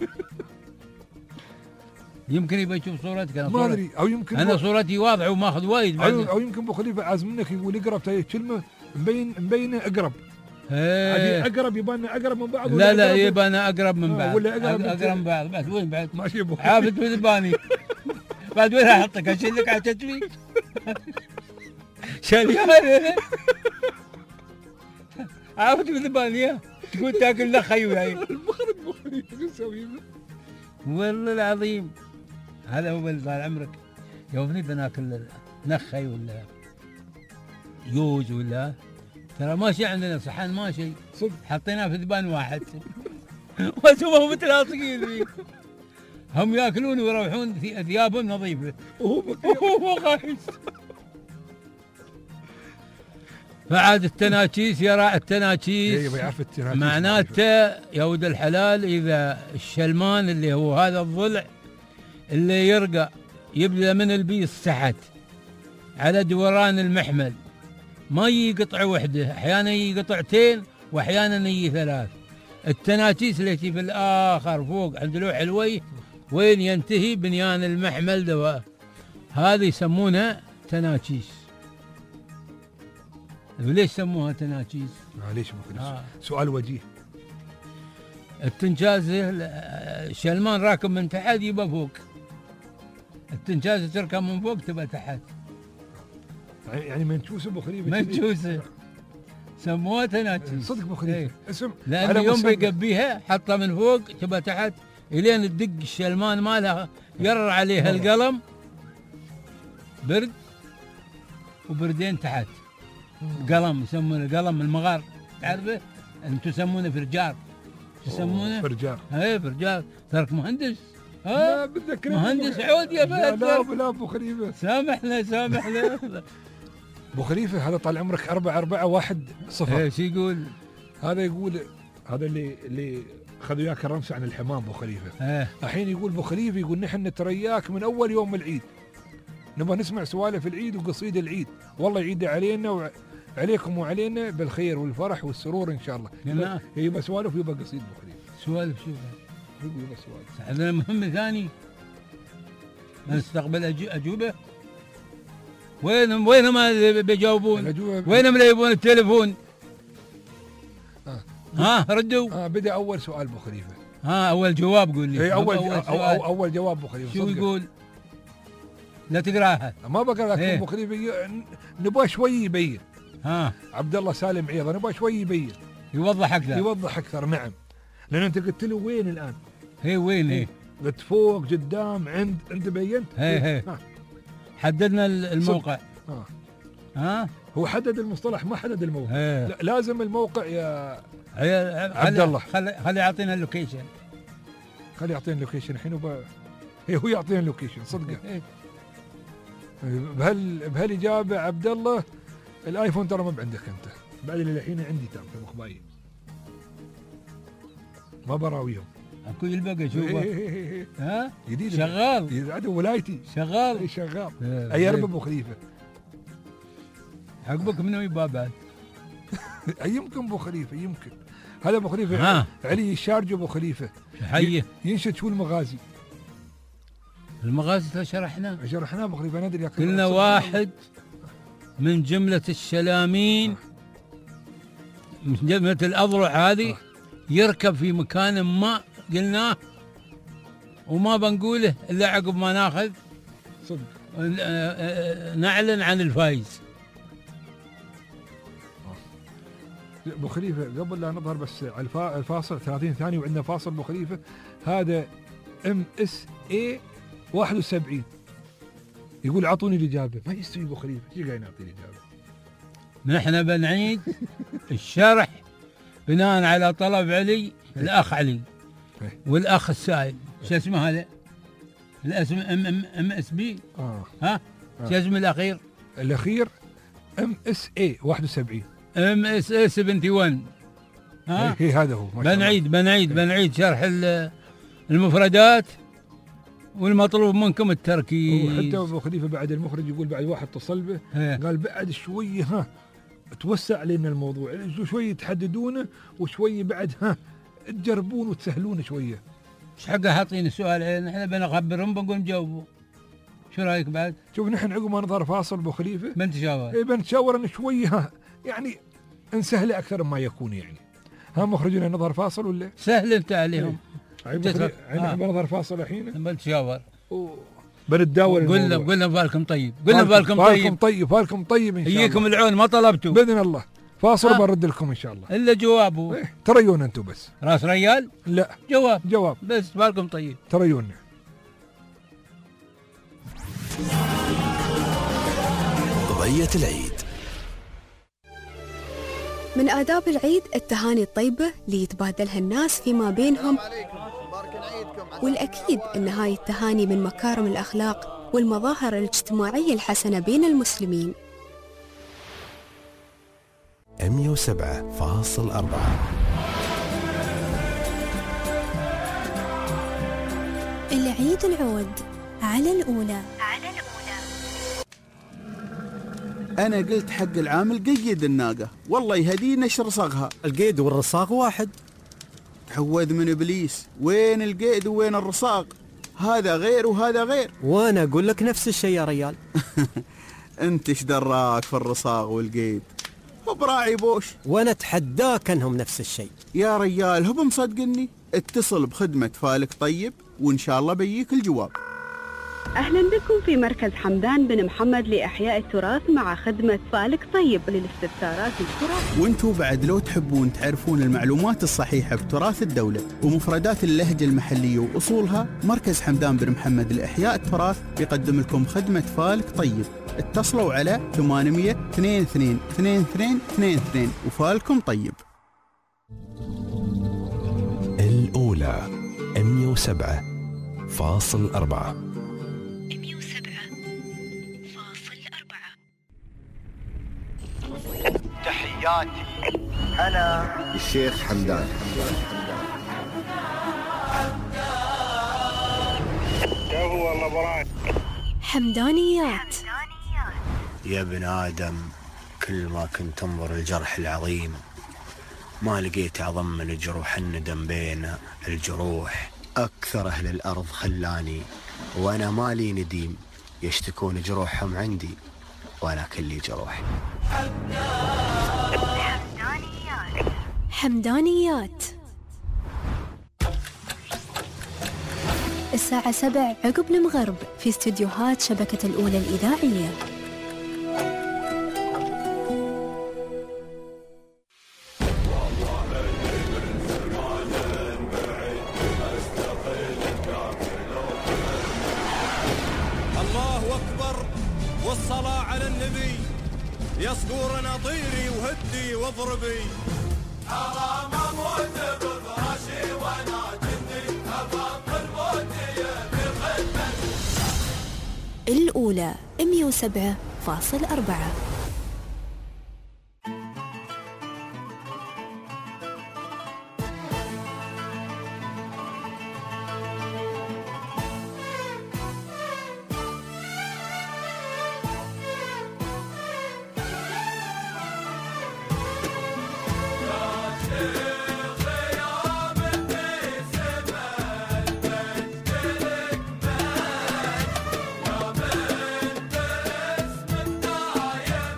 يمكن يبي يشوف صورتك. انا ما ادري، او يمكن انا صورتي واضحه وماخذ وايد. او يمكن ابو خليفه عاز منك يقول اقرب، تاي كلمه مبينه اقرب. اقرب يبان اقرب من بعض. لا يبان اقرب من بعض. ولا اقرب من بعض. بعد وين بعد؟ ماشي ابو عابد وذباني. بعد وين احطك؟ اشيلك على كتفي. شاليان عابد وذباني. تقول تاكل نخي وياي. المخرج ابو خليفه شو نسوي؟ والله العظيم هذا هو اللي طال عمرك. يوم نبي ناكل نخي ولا يوز ولا، ترى ماشي عندنا صحن ماشي صدق، حطيناه في ذبان واحد وسووا متلاصقين فيه. هم ياكلون ويروحون في ثيابهم نظيفه وهو خايس. فعاد التناكيس يرى التناكيس معناته يا ولد الحلال، اذا الشلمان اللي هو هذا الضلع اللي يرقى يبدا من البيص تحت على دوران المحمل، ما يقطع وحده، احيانا يقطعتين واحيانا يجي ثلاث. التناكيس التي في الاخر فوق عند لوح الوجه وين ينتهي بنيان المحمل دواء، هذه يسمونها تناكيس. وليش سموها تناكيس؟ معليش سؤال وجيه. التنجاز الشلمان راكب من تحت يبقى فوق، التنجاز تركب من فوق تبقى تحت. يعني منشوسه ابو خليفه، منشوسه سموها تناكيس. صدق ابو خليفه اسم، لأن يوم بيقبيها حطها من فوق تبقى تحت الين تدق الشلمان مالها يرر عليها القلم برد وبردين تحت. قلم يسمونه قلم المغار، تعرفه؟ انتم تسمونه فرجار. تسمونه فرجار. اي فرجار. ترك مهندس. لا بدك مهندس عود يا فهد. لا ابو خليفه سامحنا ابو خليفه. هذا طال عمرك 4410. ايش يقول؟ هذا يقول هذا اللي اخذوا وياك الرمسه عن الحمام ابو خليفه. الحين يقول ابو خليفه يقول نحن نترياك من اول يوم العيد، نبغى نسمع سوالف العيد وقصيد العيد، والله يعيد علينا وعليكم وعلينا بالخير والفرح والسرور ان شاء الله. يبقى سوالف ويبقى قصيد ابو خليفه. سوالف شو يبقى سوالف. عندنا مهم ثاني نستقبل اجوبه. وين ما بيجاوبون؟ وين لا يبون التليفون؟ ردوا. بدا اول سؤال ابو خليفه. اول جواب قول لي. اول جواب ابو خليفه. شو يقول؟ لا تقراها. ما بقرا لك ابو خليفه. نبغى شوي يبين. عبد الله سالم عيضه نبغى شوي يبين. يوضح اكثر. نعم، لان انت قلت له وين الان؟ وين؟ قلت فوق قدام انت بينت. حددنا الموقع. هو حدد المصطلح ما حدد الموقع. لا لازم الموقع يا عبد الله. خلي يعطينا اللوكيشن. الحين هو يعطينا اللوكيشن صدقه. بهالإجابة عبد الله الآيفون ترى ما بعندك أنت، بعد اللي الحين عندي تام في مخبايي ما براويهم. اكو البقى شوفه ها جديد شغال هذا ولايتي شغال أيرب أبو خليفة عقبك منو يبقى بعد يمكن أبو خليفة يمكن هذا أبو خليفة علي الشارج أبو خليفة حيه ينشد شو المغازي شرحناه أبو خليفة ندري قلنا واحد من جملة الشلامين من جملة الأضرع هذه يركب في مكان ما قلناه وما بنقوله إلا عقب ما ناخذ صدق نعلن عن الفايز. أبو خليفة قبل لا نظهر بس على الفاصل 30 ثانية وعندنا فاصل أبو خليفة هذا MSA 71 يقول أعطوني الإجابة ما يستوي أبو خليفة شو قاعد نعطي الإجابة. نحن بنعيد الشرح بناء على طلب علي الأخ علي والأخ السائل شو اسمه هذا الاسم MSB ها شو اسمه الأخير MSA 71 MSA 71 ها هذا هو. بنعيد شرح المفردات والمطلوب منكم التركيز. وحتى أبو خليفة بعد المخرج يقول بعد واحد اتصل به قال بعد شوية توسع لنا الموضوع شوية تحددونه وشوية بعد تجربون وتسهلون شوية. ايش حقه حاطين السؤال نحن بنخبرهم بنقول نجاوبوا. شو رايك بعد؟ شوف نحن عقب ما نظهر فاصل ابو خليفه بنتشاور ان شويه يعني نسهله اكثر ما يكون يعني. مخرجنا نظهر فاصل ولا؟ سهل انت عليهم. عندنا بنظهر فاصل الحين بنتشاور بنتداول. قلنا بالكم طيب بالكم طيب ان شاء الله. يجيكم العون ما طلبتوا باذن الله. فاصل برد لكم ان شاء الله الا جوابه. تريون انتم بس راس ريال لا جواب بس بالكم طيب تريون. قضية العيد. من آداب العيد التهاني الطيبة اللي يتبادلها الناس فيما بينهم، والأكيد أن هاي التهاني من مكارم الأخلاق والمظاهر الاجتماعية الحسنة بين المسلمين. 107.4 العيد العود على الأولى. أنا قلت حق العامل قيد الناقة والله يهدينا شرصغها. القيد والرصاق واحد. تعوذ من إبليس، وين القيد وين الرصاق؟ هذا غير وهذا غير. وأنا أقول لك نفس الشيء يا ريال. أنت إيش دراك في الرصاق والقيد؟ هو براعي بوش. وأنا أتحداك أنهم نفس الشيء يا ريال. هو مصدقني. اتصل بخدمة فالك طيب وإن شاء الله بيجيك الجواب. أهلا بكم في مركز حمدان بن محمد لإحياء التراث مع خدمة فالك طيب للاستفسارات التراث. وانتوا بعد لو تحبون تعرفون المعلومات الصحيحة بتراث الدولة ومفردات اللهجة المحلية وأصولها، مركز حمدان بن محمد لإحياء التراث بيقدم لكم خدمة فالك طيب. اتصلوا على 800 22 22 22 وفالكم طيب. الأولى 107.4. تحياتي أنا الشيخ حمدان. كفو والله براي. حمدانيات. يا ابن آدم كل ما كنت انظر الجرح العظيم ما لقيت أعظم من جروح الندم بين الجروح. أكثر أهل الأرض خلاني وأنا مالي نديم، يشتكون جروحهم عندي وأنا كلي جروح. حمدانيات الساعة 7 عقب المغرب في استديوهات شبكة الأولى الإذاعية. الله أكبر والصلاة على النبي. يصقورنا طيري وهدي واضربي. حرام اموت بفراشي وانا جندي افضل موتي بخدمتي. الأولى 107.4. يا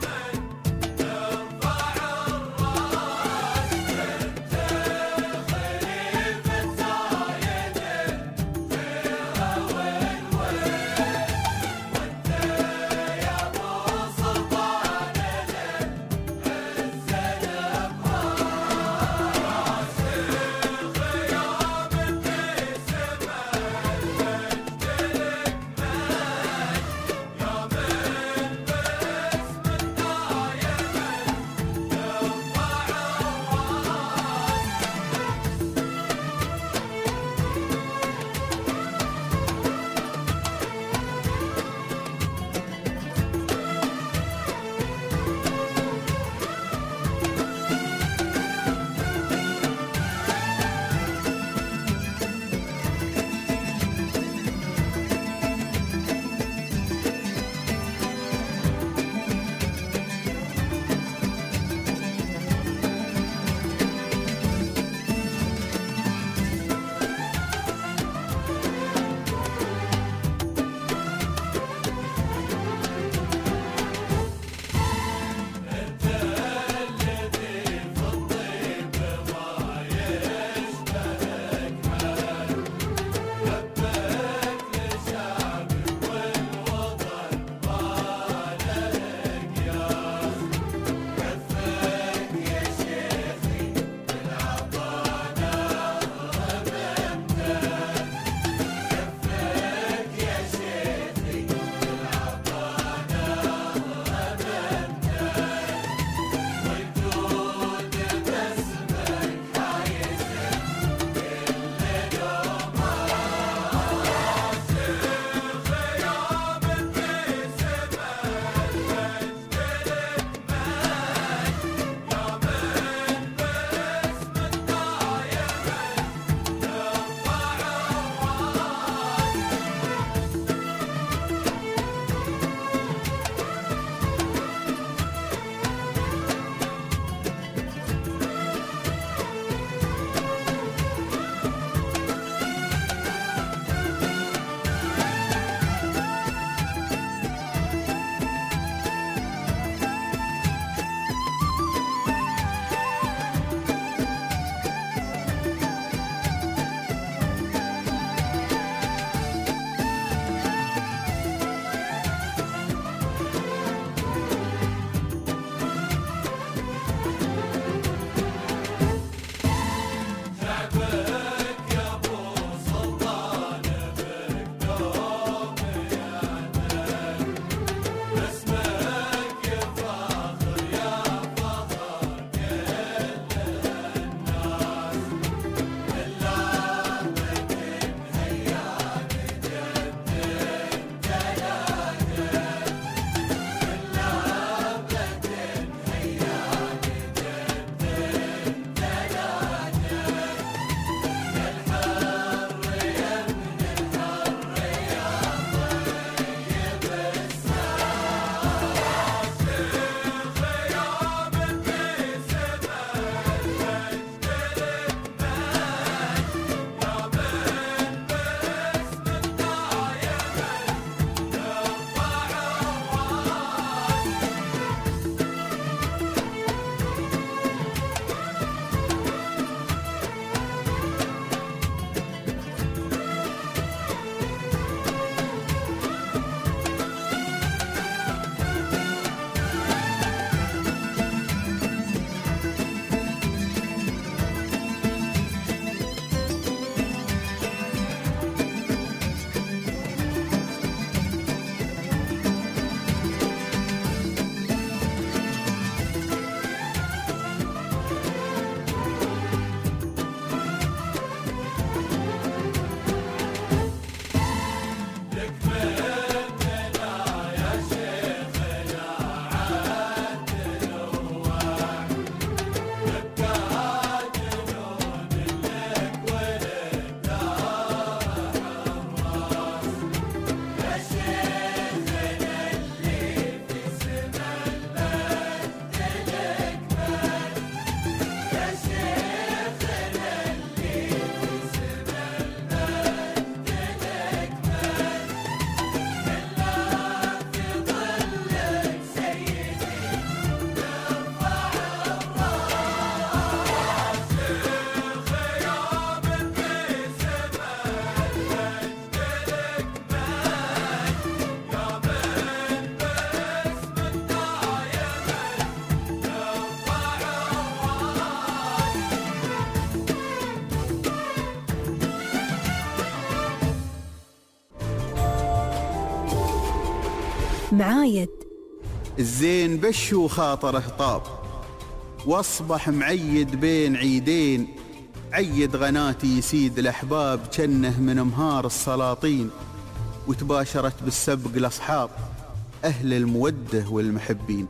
معايد. الزين بش وخاطره طاب، واصبح معيد بين عيدين، عيد غناتي يسيد الأحباب جنه من مهار السلاطين، وتباشرت بالسبق الأصحاب أهل المودة والمحبين.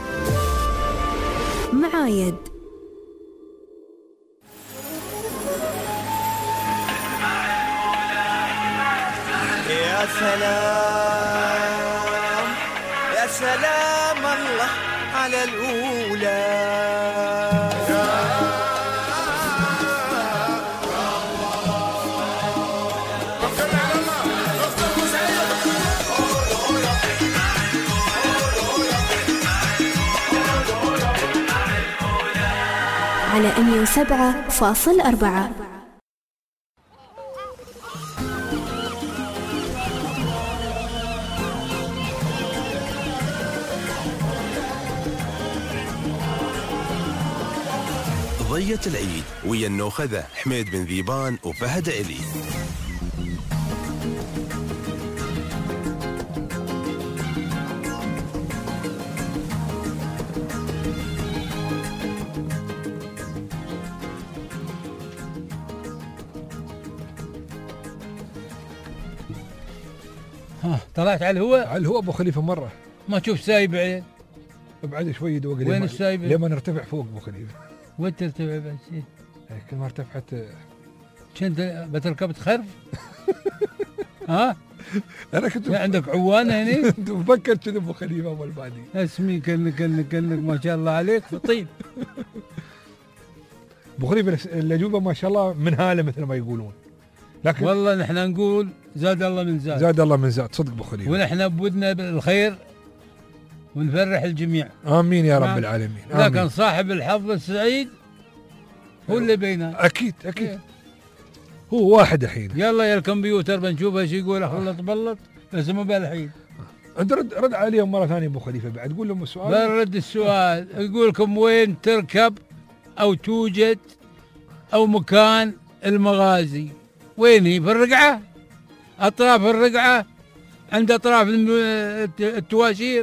معايد. يا سلام يا سلام الله على الأولى. على 107.4. ضية العيد ويا النوخذة حميد بن ذيبان وفهد علي. طلعت على الهواء؟ على الهواء ابو خليفه مره. ما تشوف سايب بعيد؟ ابعد شوي دوق. وين السايب؟ لما نرتفع فوق ابو خليفه. وين ترتفع بس؟ كل ما ارتفعت كنت بتركب تخرف؟ ها؟ انا كنت عندك عوانه هني؟ كنت مفكر كذا ابو خليفه اول بعدي. اسمي كنك ما شاء الله عليك فطين. ابو خليفه الاجوبه ما شاء الله من هاله مثل ما يقولون. لكن والله نحن نقول زاد الله من زاد. زاد الله من زاد صدق ابو خليفه. ونحن بودنا بالخير ونفرح الجميع. امين يا رب العالمين. لكن صاحب الحظ السعيد هو اللي بيننا. اكيد اكيد. هو واحد الحين. يلا يا الكمبيوتر بنشوف ايش يقول. خلط بلط بس مو بالحين. انت رد عليهم مره ثانيه ابو خليفه بعد. قول لهم السؤال. برد السؤال. يقول لكم وين تركب او توجد او مكان المغازي؟ وين هي؟ في الرقعه؟ اطراف الرقعه؟ عند اطراف التواشير؟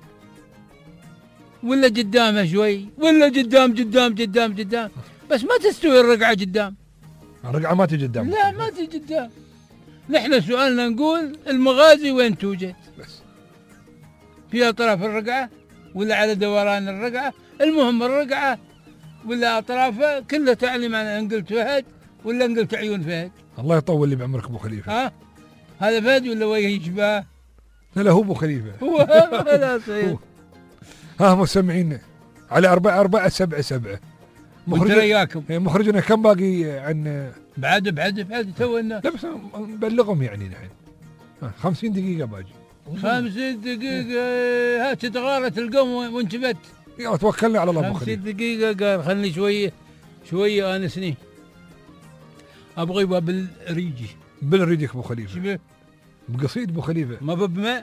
ولا قدامها شوي؟ ولا قدام بس ما تستوي الرقعه قدام. الرقعه ما تجي قدام. لا ما تجي قدام. نحن سؤالنا نقول المغازي وين توجد؟ بس في اطراف الرقعه ولا على دوران الرقعه؟ المهم الرقعه ولا اطرافها كلها تعلم عن ان قلت فهد ولا ان قلت عيون فهد. الله يطول لي بعمرك ابو خليفه. ها هذا فهد ولا وجه يشبه؟ لا هو ابو خليفه. هو لا صحيح. ها مستمعين على 447. مخرجنا كم باقي عن بعد تونا. لا بس نبلغهم يعني نحن 50 دقيقة باقي. 50 دقيقة ها تتغارت القوم وانتبت. يلا توكلنا على الله ابو خليفه. 50 دقيقة قال خلني شوية انسني. ابغى يبغى بالريجي. بالريجك ابو خليفه. بقصيد ابو خليفه. ما بماء.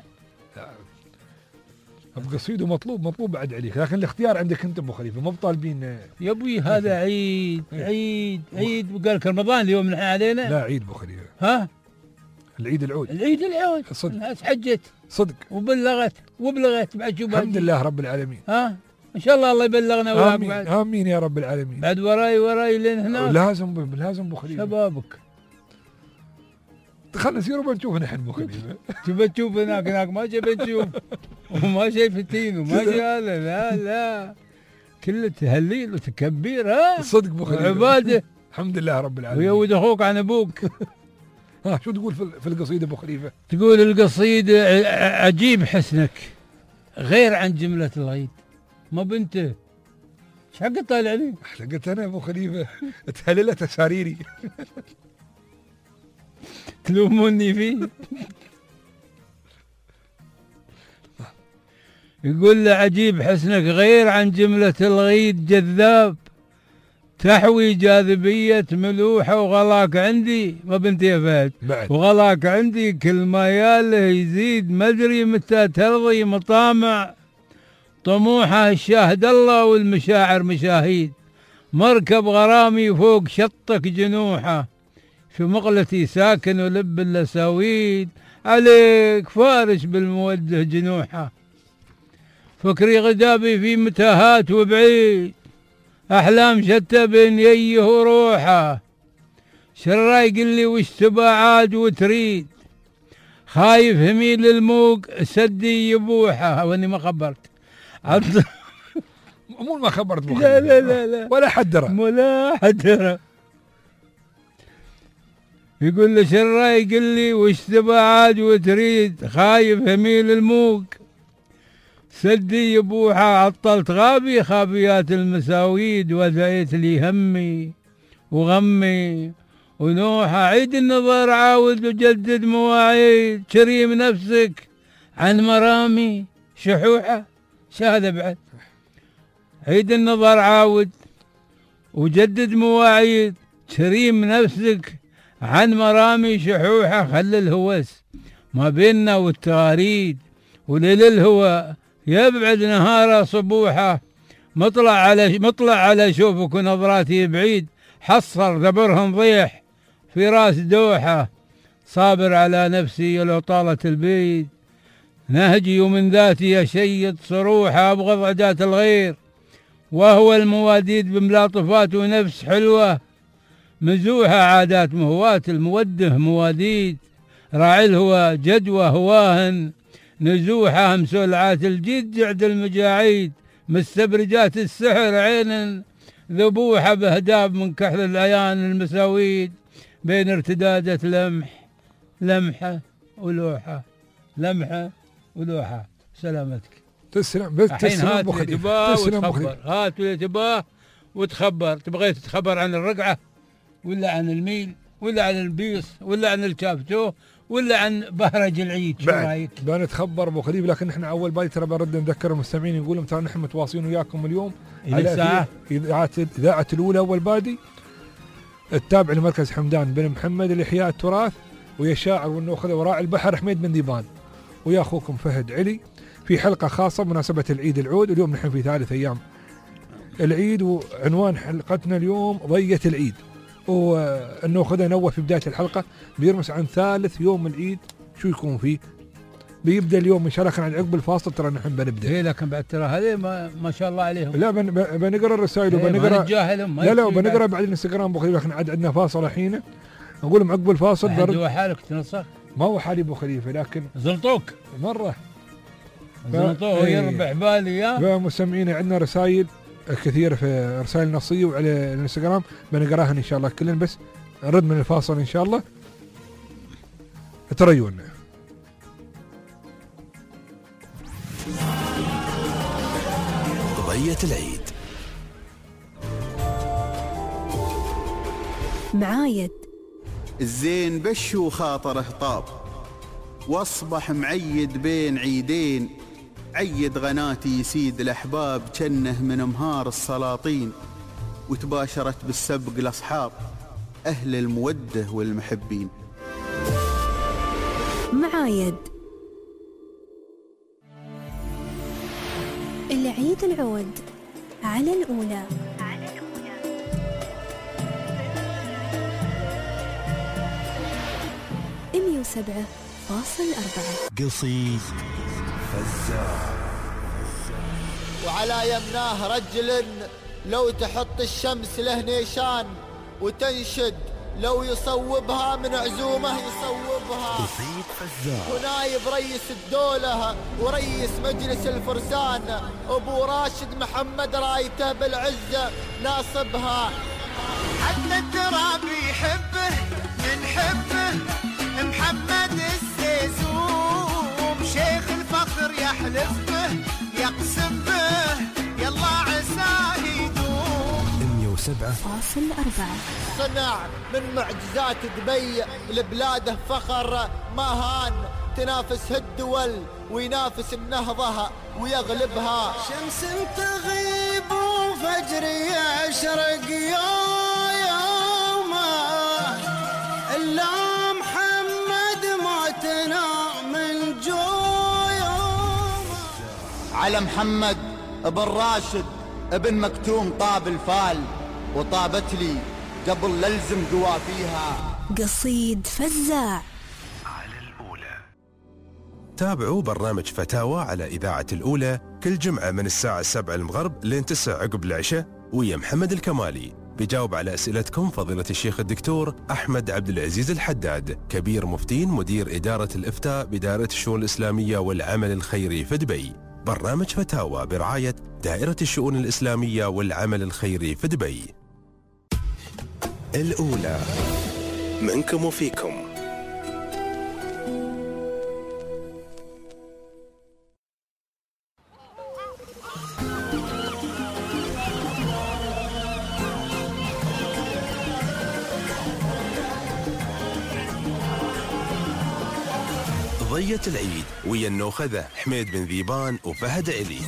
بقصيد ومطلوب بعد عليك، لكن الاختيار عندك انت ابو خليفه. ما بطالبين يا ابوي. هذا عيد وقال لك رمضان اليوم نحن علينا. لا عيد ابو خليفه. ها العيد العود صدق. الناس حجت صدق وبلغت بعد شو الحمد لله رب العالمين. ها ان شاء الله يبلغنا وياك بعد. امين يا رب العالمين. بعد وراي لين هناك. لازم ابو خليفه. شبابك خلنا نسير وبنشوف نحن ابو خليفه. تشوف هناك ما جاي بنشوف وما شايفتين وما جاء. لا كله تهليل وتكبير. ها صدق ابو خليفه. عباده. الحمد لله رب العالمين. ويود اخوك عن ابوك. ها شو تقول في القصيده ابو خليفه؟ تقول القصيده عجيب حسنك غير عن جمله الغيد. ما بنته ايش حق طالع لي؟ قلت انا ابو خليفه تهللت اساريري. تلوموني فيه. يقول له عجيب حسنك غير عن جملة الغيد جذاب تحوي جاذبية ملوحة وغلاك عندي. ما بنت يا فهد. وغلاك عندي كل ما ياله يزيد مدري متى ترضي مطامع طموحه الشاهد الله والمشاعر مشاهيد مركب غرامي فوق شطك جنوحه في مقلتي ساكن ولب اللساويد عليك فارش بالموده جنوحه، فكري غدابي في متاهات وبعيد، أحلام شتى بين ييه وروحه، شراي قل لي وش تبى عاد وتريد، خايف هميل الموق سدي يبوحه. واني ما خبرت مو ما خبرت لا لا لا لا ولا حد درى ولا حد درى. يقول له شراي قل لي وش تبى عاد وتريد، خايف هميل الموق سدي يبوحه، عطلت غابي خابيات المساويد، وذيت لي همي وغمي ونوحة، عيد النظر عاود وجدد مواعيد، كريم نفسك عن مرامي شحوحة. شهادة بعد عيد النظر عاود وجدد مواعيد، كريم نفسك عن مرامي شحوحة، خل الهوس ما بيننا والتغاريد، وليل الهوى يبعد نهاره صبوحه، مطلع على شوفك ونظراتي بعيد، حصر ذبرهم ضيح في راس دوحة، صابر على نفسي لو طالت البيد، نهجي ومن ذاتي أشيد صروحة، أبغض عداة الغير وهو المواديد بملاطفات ونفس حلوة، مزوحة عادات مهواة الموده مواديد، راعي الهوى جدوى هواهن، نزوحة مسولعات الجد جعد المجاعيد، مستبرجات السحر عين ذبوحة بهداب من كحل العيان المساويد، بين ارتدادة لمحة ولوحة، لمحة ولوحة. سلامتك. تسلم بس تسلم هات اللي تباه وتخبر، هات اللي تباه وتخبر. تبغي تتخبر عن الرقعة ولا عن الميل ولا عن البيص ولا عن الكافتو ولا عن بهرج العيد؟ شو رايك؟ بنتخبر ابو خليفه، لكن احنا اول باي ترى برد نذكر المستمعين نقول لهم ترى نحن متواصلين وياكم اليوم على اذاعه الاولى اول بادي التابع لمركز حمدان بن محمد لإحياء التراث، ويا الشاعر والنوخذ وراعي البحر حميد بن ديبان، ويا اخوكم فهد علي في حلقه خاصه بمناسبه العيد العود. اليوم نحن في ثالث ايام العيد، وعنوان حلقتنا اليوم ضية العيد، والنوخذ نوه في بدايه الحلقه بيرمس عن ثالث يوم العيد شو يكون فيه. بيبدا اليوم ان شاء الله، كان عقب الفاصل ترى نحن بنبدا. اي لكن بعد ترى هذه ما شاء الله عليهم. لا بنقرا الرسائل وبنقرا لا وبنقرا بعد الانستغرام ابو خليفه. احنا عندنا فاصل الحين، نقول لهم عقب الفاصل برد حالك تنصح. ما هو حالي ابو خليفه، لكن زلطوك مره زلطوه يربح بالي يا مستمعين. عندنا رسائل كثيره في رسائل نصيه وعلى الانستغرام بنقراها ان شاء الله كلن، بس نرد من الفاصل ان شاء الله. تريونا ضية العيد. معايد الزين بشو خاطره طاب، واصبح معيد بين عيدين، عيد غناتي يسيد الأحباب جنه من مهار السلاطين، وتباشرت بالسبق الأصحاب أهل المودة والمحبين. معايد العيد العود على الأولى. 107.4 قصيد فزاع. وعلى يمناه رجل لو تحط الشمس له نيشان، وتنشد لو يصوبها من عزومه يصوبها. قصيد فزاع. ونايب رئيس الدولة ورئيس مجلس الفرسان أبو راشد محمد رايته بالعزة ناصبها. حتى التراب يحبه ينحبه محمد السيسوم، شيخ الفخر يحلف به يقسم به يلا عساه يدوم. 107.4 صنع من معجزات دبي لبلاده فخر ما هان، تنافس الدول وينافس النهضة ويغلبها. شمس تغيب وفجر يشرق يومه، إلا محمد موتنا من جويومه. على محمد ابن راشد ابن مكتوم طاب الفال، وطابت لي قبل للزم قوافيها. قصيد فزاع على الأولى. تابعوا برنامج فتاوى على إذاعة الأولى كل جمعة من الساعة 7 المغرب لين 9 عقب العشاء، ويا محمد الكمالي بيجاوب على أسئلتكم فضيلة الشيخ الدكتور أحمد عبد العزيز الحداد، كبير مفتين مدير إدارة الإفتاء بدائرة الشؤون الإسلامية والعمل الخيري في دبي. برنامج فتاوى برعاية دائرة الشؤون الإسلامية والعمل الخيري في دبي. الأولى منكم وفيكم. ضية العيد ويا النوخذة حميد بن ذيبان وفهد علي.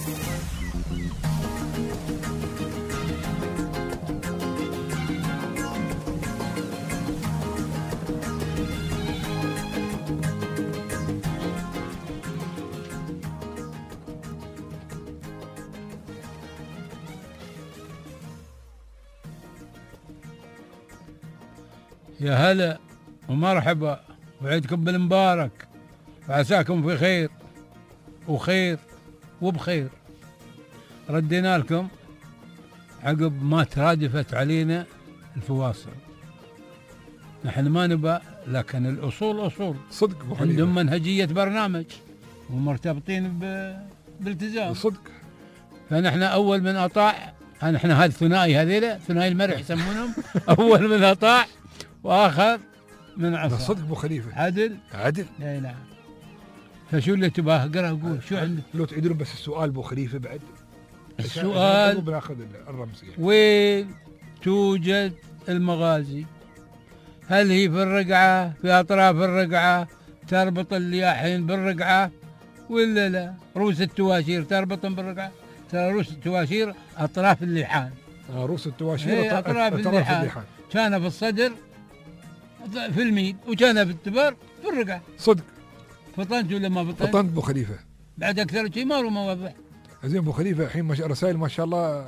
يا هلا ومرحبا وعيدكم بالمبارك، وعساكم في خير وخير وبخير. ردينا لكم عقب ما ترادفت علينا الفواصل. نحن ما نبى، لكن الأصول أصول صدق. عندهم منهجية برنامج ومرتبطين بالتزام صدق. فنحن أول من أطاع، نحن هذا الثنائي، هذيلا ثنائي المرح يسمونهم. أول من أطاع وآخر من عصا. صدق أبو خليفة. عدل. اي نعم. فشو اللي تباه؟ اقرا قول شو عندك. لو تعيدون بس السؤال ابو خليفه بعد. السؤال بناخذ الرمز يعني. وين توجد المغازي؟ هل هي في الرقعه، في اطراف الرقعه تربط اللياحين بالرقعه ولا لا؟ روس التواشير تربطهم بالرقعه؟ ترى روس التواشير اطراف اللحان. روس التواشير اطراف اللحان. كان في الصدر في الميل، وكان في التبر في الرقعه. صدق. فطنت ولا ما فطنت؟ فطنت ابو خليفه. بعد اكثر شيء ما له مواضيع. زين ابو خليفه الحين رسائل ما شاء الله.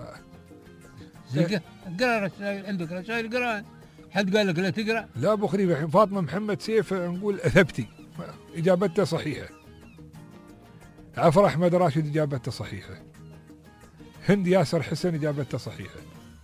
اقرا رسائل، عندك رسائل اقراها. حد قال لك لا تقرا؟ لا ابو خليفه الحين فاطمه محمد سيف نقول اثبتي، اجابتها صحيحه. عفر احمد راشد اجابته صحيحه. هند ياسر حسن اجابته صحيحه.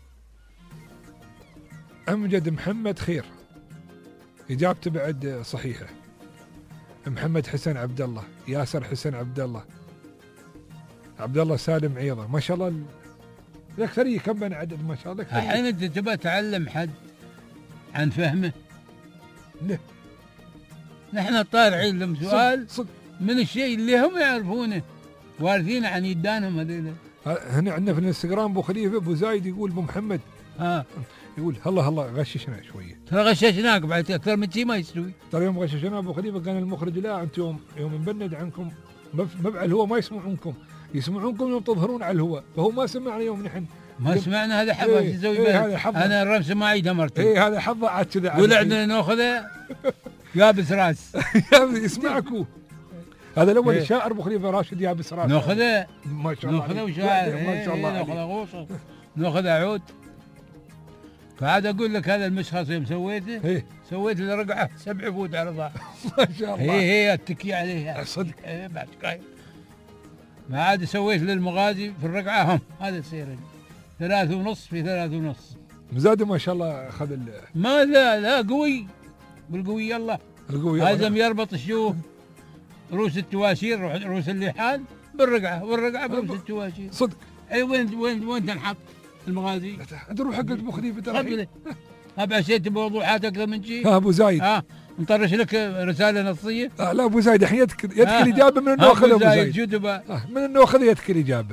امجد محمد خير اجابته بعد صحيحه. محمد حسن عبد الله، ياسر حسن عبد الله، عبد الله سالم عيضه. ما شاء الله الاكثريه كم بين عدد ما شاء الله. الحين انت تبى تعلم حد عن فهمه؟ لا، نحن طالعين لهم سؤال صد. من الشيء اللي هم يعرفونه، وارثين عن يدانهم هذول. هنا عندنا في الانستغرام ابو خليفه ابو زايد يقول ابو محمد يقول الله غششنا شويه. ترى غششناك بعد اكثر من شيء ما يستوي. ترى يوم غششنا ابو خليفه كان المخرج لا انتم يوم نبند عنكم مبع الهواء ما يسمعونكم، يسمعونكم يوم تظهرون على الهواء، فهو ما سمعنا يوم نحن ما سمعنا. هذا حظه شو يسوي به؟ انا الرمس ما عيدها مرتين. هذا حظه عاد كذا. ولعنا ناخذه يابس راس. يسمعكوا. هذا الاول الشاعر ابو خليفه راشد يابس راس. ناخذه ما شاء الله. ناخذه وشاعر. ما شاء الله. ناخذه غوصه، ناخذه عود. فعاد اقول لك هذا المشخص يوم سويته سويت له رقعه 7 فوت عرضها. ما شاء الله. هي اتكي عليها صدق. بعد شوي ما عاد سويت للمغازي في الرقعه هم هذا السير 3.5 في 3.5. مزاد ما شاء الله اخذ ما لا قوي بالقوي. يلا القوي لازم يربط شو روس التواشير روس اللحان بالرقعه، والرقعه بروس التواشير. صدق. اي وين تنحط المغازي؟ تروح حق ابو خليفه ترى. ابى شيء بوضوحات اكثر من شيء. ابو زايد نطرش لك رساله نصيه. لا ابو زايد الحين يذكر اجابه من النوخذ. ابو زايد شو تبى؟ من النوخذ يذكر اجابه.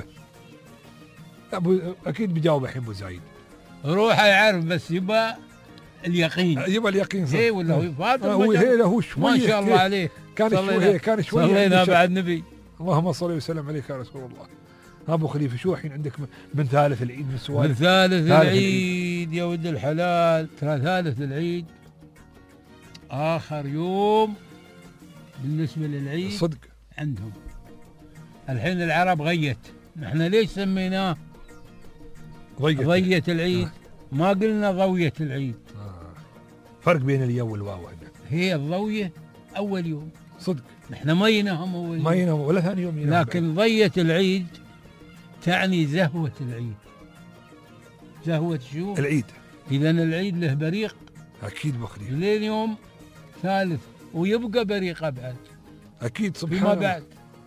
اكيد بيجاوب الحين ابو زايد. روحه يعرف بس يبى اليقين. يبى اليقين صح. ايه ولا هو فاضل. هو شويه ما شاء الله عليه. كان شويه صلينا بعد النبي. اللهم صل وسلم عليك يا رسول الله. ابو خليفه شو الحين عندك من ثالث العيد من سؤال؟ من ثالث العيد يا ولد الحلال. ترى ثالث العيد اخر يوم بالنسبه للعيد صدق عندهم. الحين العرب غيت، نحن ليش سميناه ضية العيد؟ ما قلنا ضوية العيد. فرق بين الياء والواو هنا. هي الضوية اول يوم صدق. نحن مينهم ولا ثاني يوم ينام. لكن ضية العيد تعني زهوة العيد. زهوة شو؟ العيد. إذا العيد له بريق أكيد بخليفة لين يوم ثالث ويبقى بريق أبعد أكيد. سبحان الله. الله. بعد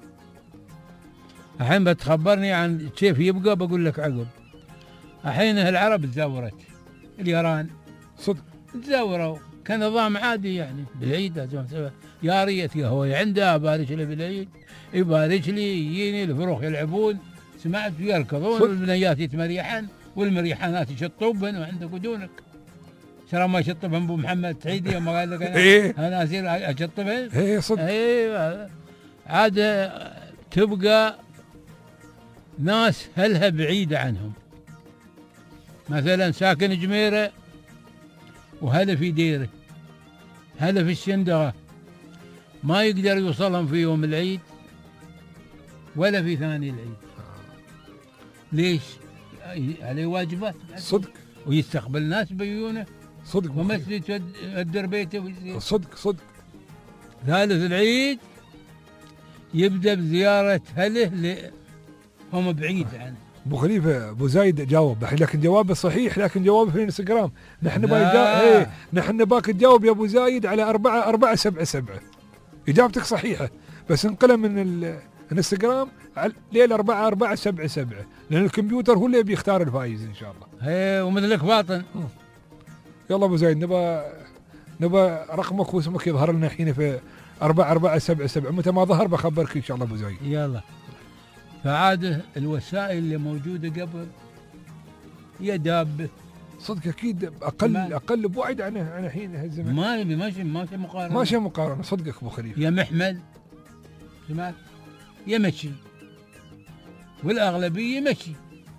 الحين بتخبرني عن كيف يبقى بقول لك عقب. الحين العرب تزورت اليران صدق تزوروا كنظام عادي يعني بالعيد يارية هو عنده أبارك له بالعيد يبارك لي يجيني الفروخ يلعبون سمعت يركضون والبنيات يتمريحن والمريحانات يشطبن وعندك ودونك ترى ما يشطبن ابو محمد تعيد يوم قال لك انا اصير اشطبن. ايه صدق. ايوه عاد تبقى ناس هلها بعيده عنهم. مثلا ساكن جميره وهلا في ديره هلا في الشندقه ما يقدر يوصلهم في يوم العيد ولا في ثاني العيد. ليش؟ عليه واجبات صدق ويستقبل ناس بعيونه صدق ومسجد يودر بيته ويزير. صدق. ثالث العيد يبدا بزياره اهله هم بعيد عنه. ابو خليفه ابو زايد جاوب لكن جوابه صحيح لكن جوابه في الانستغرام. نحن نحن باك تجاوب يا ابو زايد على 477 اجابتك صحيحه بس انقلم من الانستغرام على ليل 4477 لان الكمبيوتر هو اللي بيختار الفايز ان شاء الله. ايه ومثلك باطن. يلا ابو زايد نبى رقمك واسمك يظهر لنا الحين في 4477 متى ما ظهر بخبرك ان شاء الله ابو زايد. يلا. فعاده الوسائل اللي موجوده قبل هي دابه. صدق اكيد اقل بوعد عن حين هالزمان. ماشي مقارنه. ماشي مقارنه صدقك ابو خليفه. يا محمل سمعت يمشي والاغلبيه يمشي.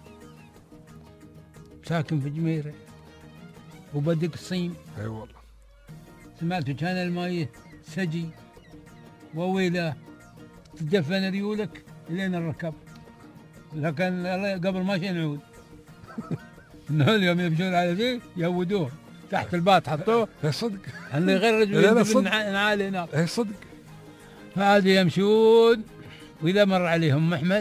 ساكن في جميره وبدك الصين. اي والله. سمعت كان المايه سجي وويله تدفن ريولك لين الركب لكن قبل ما شي نعود. اليوم يمشون على ذي يودوه تحت الباط حطوه. صدق. اللي يغرج نعالي هناك. اي صدق. فهذه يمشون واذا مر عليهم محمل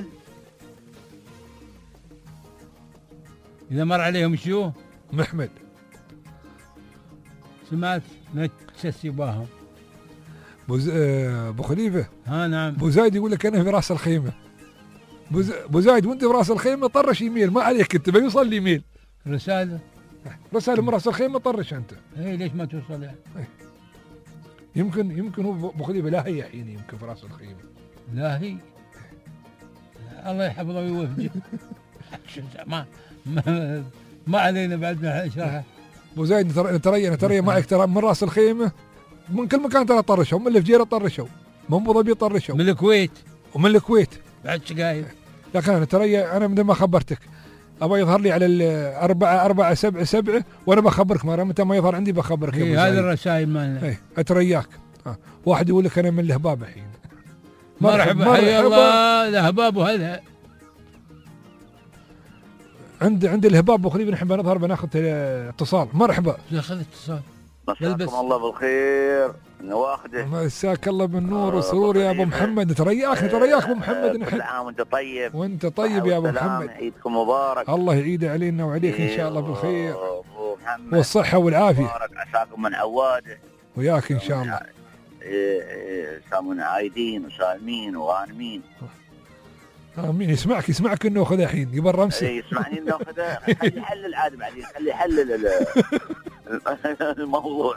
اذا مر عليهم شو؟ محمد. سمعت نتشسي باهم. ابو خليفه. ها نعم. ابو زايد يقول لك انا في راس الخيمه. ابو زايد وانت في راس الخيمه طرش يميل ما عليك انت بيوصل يميل. رساله من راس الخيمه طرش انت. اي ليش ما توصل يعني؟ يمكن هو ابو خليفه لا هي حين يمكن في راس الخيمه. لا هي الله يحفظه ويوفقه. ما علينا بعد اشرحها. ابو زايد نتريا معك ترى من راس الخيمه من كل مكان ترى طرشوا من الفجيره طرشوا من ابو ظبي طرشوا من الكويت ومن الكويت بعد شقايل. لكن انا تريا انا مثل ما خبرتك ابغى يظهر لي على 4477 وانا بخبرك متى ما يظهر عندي بخبرك. هذه الرسائل مالنا. اترياك. واحد يقول لك انا من الهباب الحين. مرحبا حيا الله الهباب وهلا. عند الهباب ابو خليفه نحن بنظهر بناخذ اتصال. مرحبا. ناخذ اتصال. مساكم الله بالخير نواخده. مساك الله بالنور والسرور يا ابو محمد. نترياك ابو محمد. كل عام وانت طيب. وانت طيب يا ابو محمد. عيدكم مبارك. الله يعيده علينا وعليك ان شاء الله بالخير ابو محمد والصحه والعافيه. مبارك عساكم من عواده وياك ان شاء الله. سامون عايدين وسالمين وغانمين. امين. يسمعك انه خذ الحين يبى الرمسي. يسمعني انه خذ. خلي يحلل عاد بعدين خلي يحلل الموضوع.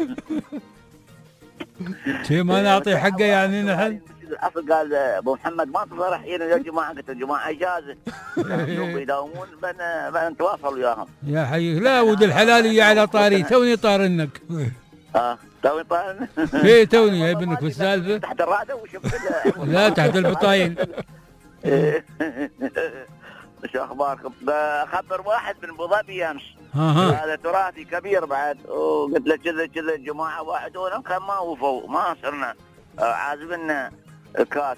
شيء ما نعطي حقه يعني نحن. الاصل قال ابو محمد ما تظهر الحين يا جماعه. قلت يا جماعه اجازه يداومون بنتواصل وياهم. يا حي لا ود الحلاليه على طاري توني طارنك. توني طارن. ايه توني يا ابنك في السالفه. تحت الراده وشفت لا تحت البطاين. شو اخباركم؟ بخبر واحد من ابو ظبي امس. هذا تراثي كبير بعد وقلت له كذا الجماعه واحدون كان ما وفوا ما صرنا عازبنا كاس.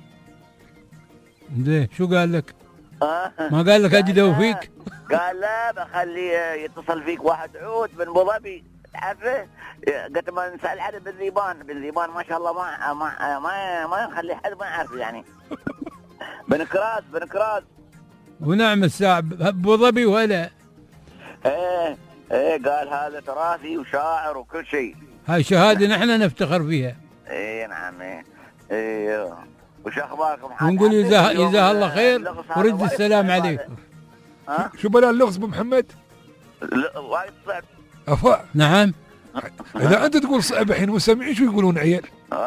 زين شو قال لك؟ ما قال لك اجي ادوفيك؟ قال لا بخلي يتصل فيك واحد عود من ابو ظبي تعرفه؟ قلت ما نسال عنه بن ذيبان ما شاء الله ما يخلي حد ما يعرفه يعني. بن كراز ونعم الساعة بأبو ظبي ولا؟ ايه قال هذا تراثي وشاعر وكل شيء. هاي شهادة نحن نفتخر فيها. ايه نعم ايه. وش اخباركم؟ ونقول جزاه الله خير ورد السلام عليكم. شو بلا اللغز ابو محمد؟ وايد صعب. افا نعم. اذا انت تقول صعب الحين المستمعين شو يقولون عيال؟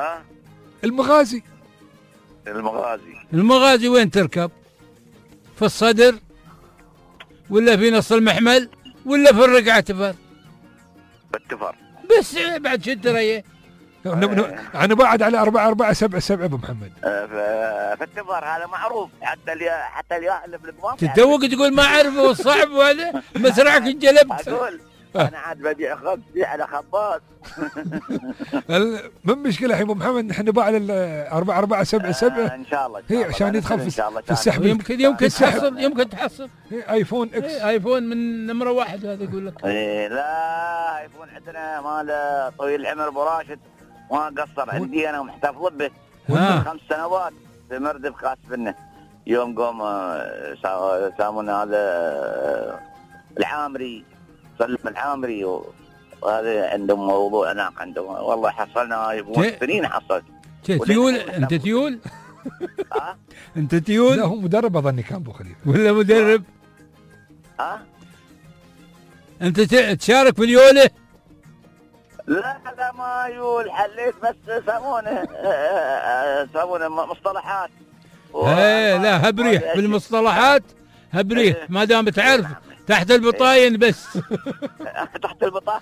المغازي وين تركب؟ في الصدر ولا في نص المحمل ولا في الرقعة تفر؟ بالتفر بس بعد شو ترى؟ انا بعد على 4477 ابو محمد. في التفر هذا معروف حتى الياء اللي بالضبط. تتوق تقول ما اعرفه والصعب وهذا مسرعك انجلبت. اقول انا عاد ببيع خبزي على خباز. من مشكله الحين ابو محمد نحن باع على 4477 ان شاء الله هي عشان يدخل في السحب. يمكن تحصل ايفون اكس. ايفون من نمره 1 هذا يقول لك. لا ايفون عندنا مال طويل العمر ابو راشد ما قصر عندي انا ومحتفظ به 5 سنوات في مردف خاص بنا. يوم قوم سامونا هذا العامري سلم العامري وهذا عندهم موضوع هناك عندهم والله حصلنا سنين حصلت. تيول انت تيول؟ انت تيول؟ لا هو مدرب اظني كان ابو خليفه ولا مدرب؟ انت تشارك في اليوله؟ لا ما يول حليت بس سامونه مصطلحات. لا هبريح بالمصطلحات هبريح ما دام بتعرف تحت البطاين بس. تحت البطاين.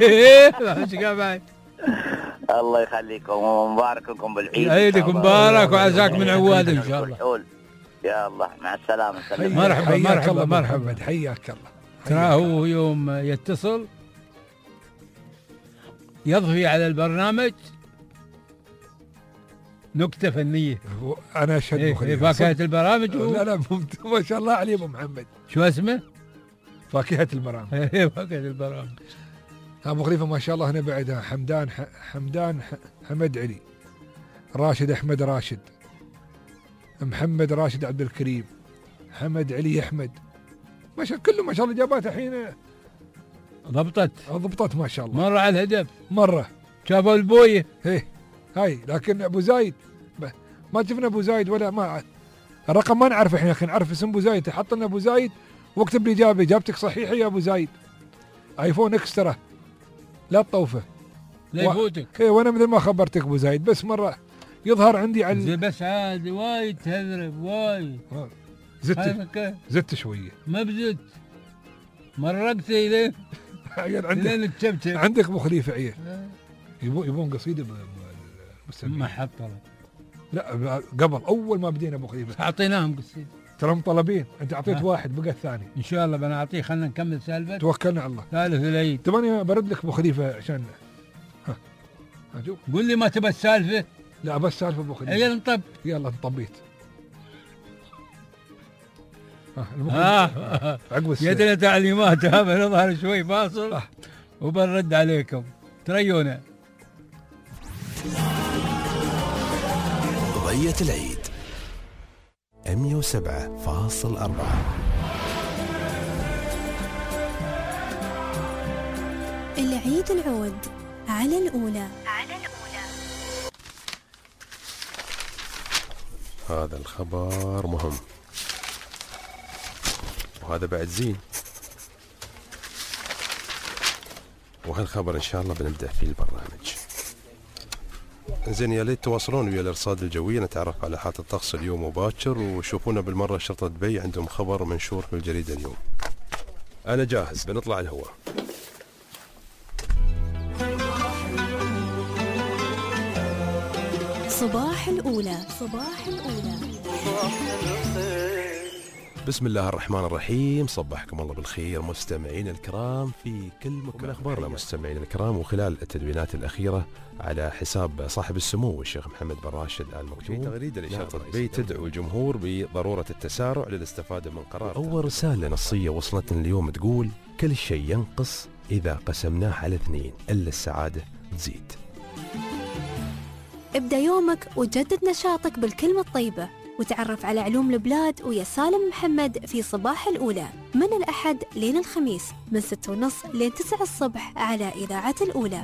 الله يخليكم ومبارك لكم بالعيد. عيدكم مبارك وعساك من عواد ان شاء الله. يا الله مع السلامه. مرحبا حياك الله. ترى هو يوم يتصل يضفي على البرنامج نكتة فنية. أنا أشهد فاكهة البرامج لا ما شاء الله عليه أبو محمد. شو اسمه؟ فاكهة البرامج. فاكهة البرامج. أبو خليفة ما شاء الله هنا بعدها حمدان حمد علي، راشد أحمد راشد، محمد راشد عبد الكريم، حمد علي أحمد، ما شاء كله ما شاء الله إجابات الحين ضبطت ما شاء الله. مرة على الهدف مرة شافوا البوية هاي لكن أبو زايد ما شفنا أبو زايد ولا ما الرقم ما نعرفه احنا لكن نعرف اسم أبو زايد. حط لنا أبو زايد واكتب لي إجابتك صحيحة يا أبو زايد. ايفون اكس ترى لا تطوفه لا يفوتك. وانا مثل ما خبرتك ابو زايد بس مره يظهر عندي على بس عادي وايد تهذرب وايد. زدت شويه ما بزدت مرقت لين عندك ابو خليفه عيال يبون قصيده ما حط لا قبل اول ما بدينا ابو خليفه اعطيناهم قصيده ترى مطلبين. انت اعطيت واحد بقى الثاني ان شاء الله بنعطيه. خلينا نكمل سالفه توكلنا على الله. ثالث العيد تبغاني برد لك ابو خليفه عشان قول لي ما تبى السالفه. لا بس سالفه ابو خليفه. يلا نطب. يلا انطبيت. عقب يدنا تعليمات بنظهر شوي فاصل وبنرد عليكم تريونا. قضية العيد 107.4 العيد العود على الأولى. هذا الخبر مهم وهذا بعد زين وهالخبر إن شاء الله بنبدأ فيه البرنامج. زين يا ليت تواصلون ويا الارصاد الجويه نتعرف على حالة الطقس اليوم وباكر وشوفونا بالمره شرطه دبي عندهم خبر منشور في الجريده اليوم. انا جاهز بنطلع الهواء. صباح الأولى. بسم الله الرحمن الرحيم. صبحكم الله بالخير مستمعين الكرام في كل مكان. أخبارنا مستمعين الكرام وخلال التدوينات الأخيرة على حساب صاحب السمو الشيخ محمد بن راشد آل مكتوم. تغريدة لشرطة دبي تدعو الجمهور بضرورة التسارع للاستفادة من قرار. أول رسالة نصية وصلتنا اليوم تقول كل شيء ينقص إذا قسمناه على 2 إلا السعادة تزيد. ابدأ يومك وجدد نشاطك بالكلمة الطيبة، وتعرف على علوم البلاد ويا سالم محمد في صباح الأولى من الأحد لين الخميس من 6:30 لين 9 الصبح على إذاعة الأولى.